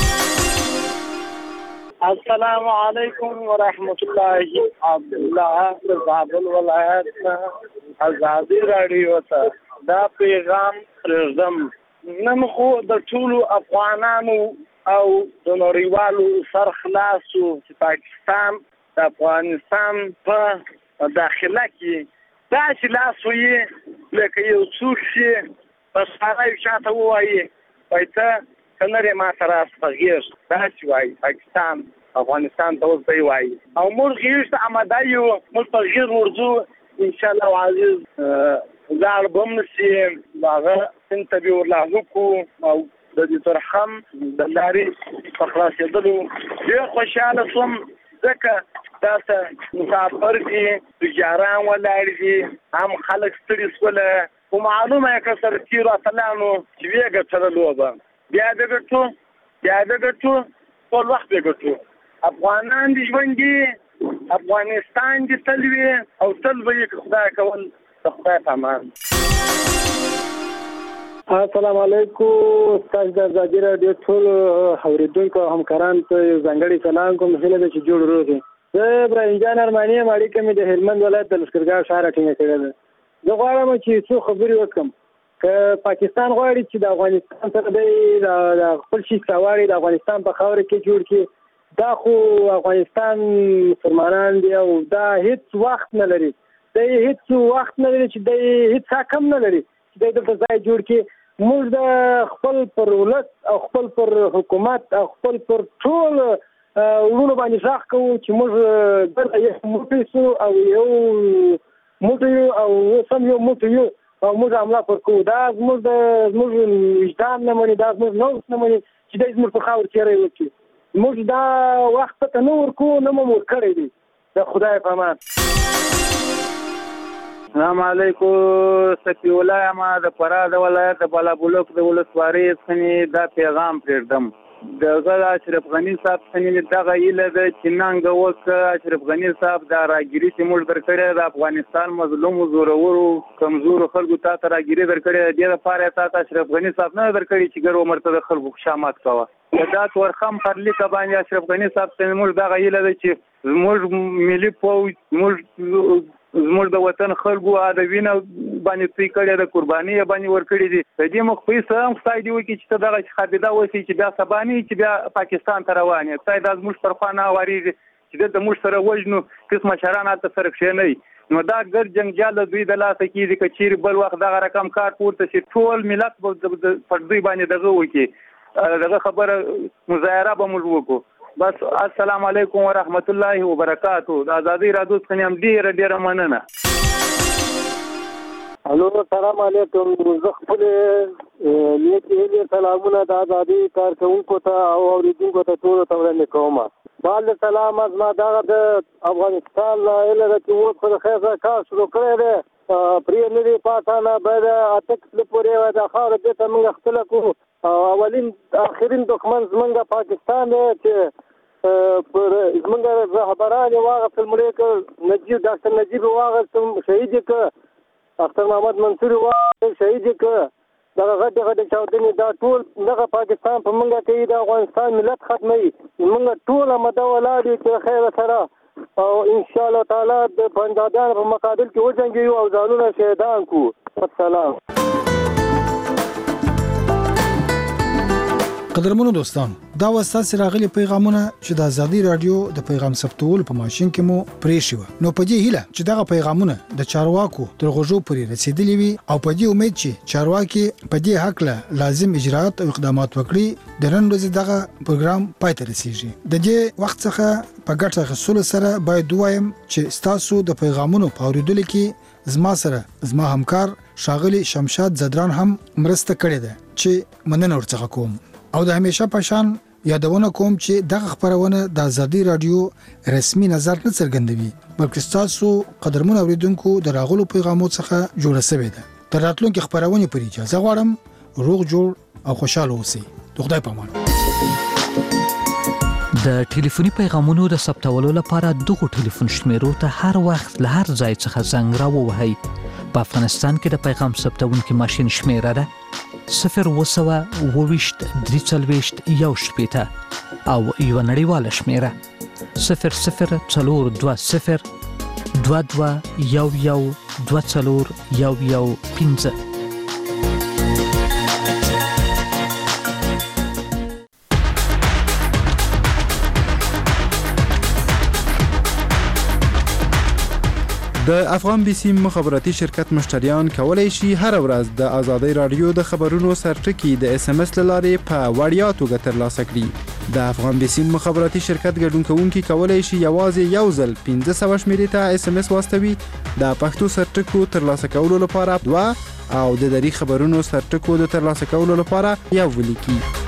السلام علیکم ورحمت الله. عبدالله زابل ولایت ازادي رادیو ته دا پیغام پرېږدم. نن خو د ټولو افغانانو او د نړیوالو سر خلاصو چې پاکستان د افغانستان په داخله کې داسې لاس وي لکه یو څوک چې په سارای چاته ووایي وایي ته که نه ما سره غږېږ داسې وایي پاکستان افغانستان ته اوس دی وایي او موږ غږ ته اماده یو موږ په غږ ورځو انشاءالله عزیز لاړ به هم نشي هغه سیند ته به ورلاړ وکړو او د دې ترخم د لارې په خلاصېدلو ډېر خوشحاله شوم ځکه داسې مسافر دي تجاران ولاړ دي هم خلک ستړي شوله خو معلومه یې که سره تېرو اتلانو چې ویې ګټله لوبه بیا دې ګټو بیا دې ګټو ټول وخت دې ګټو افغانان دي ژوند دي افغانستان دي تل وي او تل به یې که خدای کول د خدای په امان. السلام علیکم. تاسو د ازادي راډیو ټول اوریدونکو او همکارانو ته یو ځانګړی سلام کوم. هیله ده چې جوړ روغ زه ابراهیم جان ارماني یم. اړیکه مې د هلمند ولایت د لښکرګاه ښار ټینګه کړې ده. زه غواړم چې څو خبرې وکړم. که پاکستان غواړي چې د افغانستان سره د خپل شي ساواړي د افغانستان په خاوره کې جوړ کړي دا خو افغانستان مسلمانان دي او دا هیڅ وخت نه لري دا هیڅ وخت نه لري چې دا هیڅ حکم نه لري چې دا دلته ځای جوړ کړي. موږ د خپل پر ولس او خپل پر حکومت او خپل پر ټول ورونو باندې ځاخ کوو چې موږ دلته یو موټی سو او یو موټی او سم یو موټی یو او موږ عمله پر کوو. دا زموږ د زموږ وجدان نه مني دا زموږ نوښت نه مني چې دا زموږ په خاور تېری وکړي. موږ دا وخت ته نه ورکوو نه مو ورکړی دی د خدای په امان. السلام علیکم. سفی الله یم د فراه د ولایت د بالابلوک د ولسوالۍ څخه دا پیغام پرېږدم. دغه اشرف غني صاحب څخه دغه ایله د چنانګ وک اشرف غني صاحب دا راګری چې موږ درکړی د افغانستان مظلوم زورورو کمزور خلکو ته راګری درکړی د لپاره ته اشرف غني صاحب نه درکړی چې ګرو مرتبه خلکو شامات کاوه. دا ورخم پر لیکه باندې اشرف غني صاحب څخه موږ دغه ایله چې موږ ملي پوج موږ زموږ د وطن خلکو د وینه باندې توی کړی د قرباني باندې ورکړي دي. د دې مخ په سم خدای دی وکړي چې دغه خابیده وسی چې بیا سباني چې بیا پاکستان ته روانه خدای د زموږ پر خوا نه وریږي چې د موږ سره وژنو قسمه شرانه ته سره کښې نه نو دا ګر جنگجال دوی د لاسه کېږي که چیرې بل وخت دغه رقم کار پورته شي ټول ملت پر دوی باندې دغه وکړي دغه خبره مظاهره به موږ وکړو. بس السلام علیکم ورحمت الله وبرکاتہ. د ازادي راډیو څخه هم ډیره ډیره مننه. الو السلام علیکم. زه خپل نیکې سلامونه د ازادي کارکونکو ته او اوریدونکو ته ټول ته وړاندې کوم. بال سلام از ما دغه د افغانستان له لکه و په خیره کار شروع کړی دی پرې نه دی پاتانه باید اتکس لپاره د خاور د ته موږ خپل کو اولین اخرین دښمن زمونږ پاکستان دی چې پر زمونږ رهبران واغه فلمړي نجیب ډاکټر نجیب واغه شهید ک اختر محمد منصور واغه شهید ک دا غټه غټه چاودنې دا ټول دغه پاکستان په منګه کې د افغانستان ملت ختمي موږ ټول مده ولاړ چې خیر سره او ان شاء الله تعالی د بندادان په مقابل کې وځنګي او ځانونه شهیدان کو. السلام. قدرمنو دوستان دا واسطه راغلي پیغامونه چې د ازادي رادیو د پیغام ثبتولو په ماشين کې مو پرې شو نو په دې هیله چې دا پیغامونه د چارواکو تر غوږو پورې رسیدلي وي او په دې امید چې چارواکي په دې حق له لازم اجراءات او اقدامات وکړي د نن ورځې دغه پروګرام پای ته رسیږي. د دې وخت څخه په ګټه غوښتلو سره باید وایم چې تاسو د پیغامونو په اوریدلو کې زما سره زما همکار شاغلی شمشاد زدران هم مرسته کړې ده چې مننه ورڅخه کوم او د همیشه پشان یادونه کوم چې دغه خبرونه د ازادي رادیو رسمي نظر نه څرګندوي بلکې تاسو قدرمن اوریدونکو د راغلو پیغامونو څخه جوړه شوی ده. تر راتلونکي خبرونه پرې اجازه غواړم روغ جوړ او خوشاله اوسئ. خدای پامان. د ټلیفوني پیغامونو د ثبتولو لپاره دغه ټلیفون شمیرو ته هر وخت له هر ځای څخه زنګ راووهئ. په افغانستان کې د پیغام ثبتونکي ماشین شمیره ده صفر اوه سوه اوه ویشت درې څلوېښت یو شپېته او یوه نړیواله شمیره صفر صفر څلور دوه صفر دوه دوه یو یو دوه څلور یو یو پنځه. د افغان بیسیم مخابراتي شرکت مشتریان کولای شي هر ورځ د آزادۍ رادیو د خبرونو سرټکی د اس ام اس لارې په وړیا توګه ترلاسه کړي. د افغان بیسیم مخابراتي شرکت ګډون کوونکي کولای شي یوازې یو ځل پنځه سوه شمیرې ته اس ام اس واستوي. د پښتو سرټکو ترلاسه کولو لپاره دوه او د دری خبرونو سرټکو د ترلاسه کولو لپاره یو ولیکي.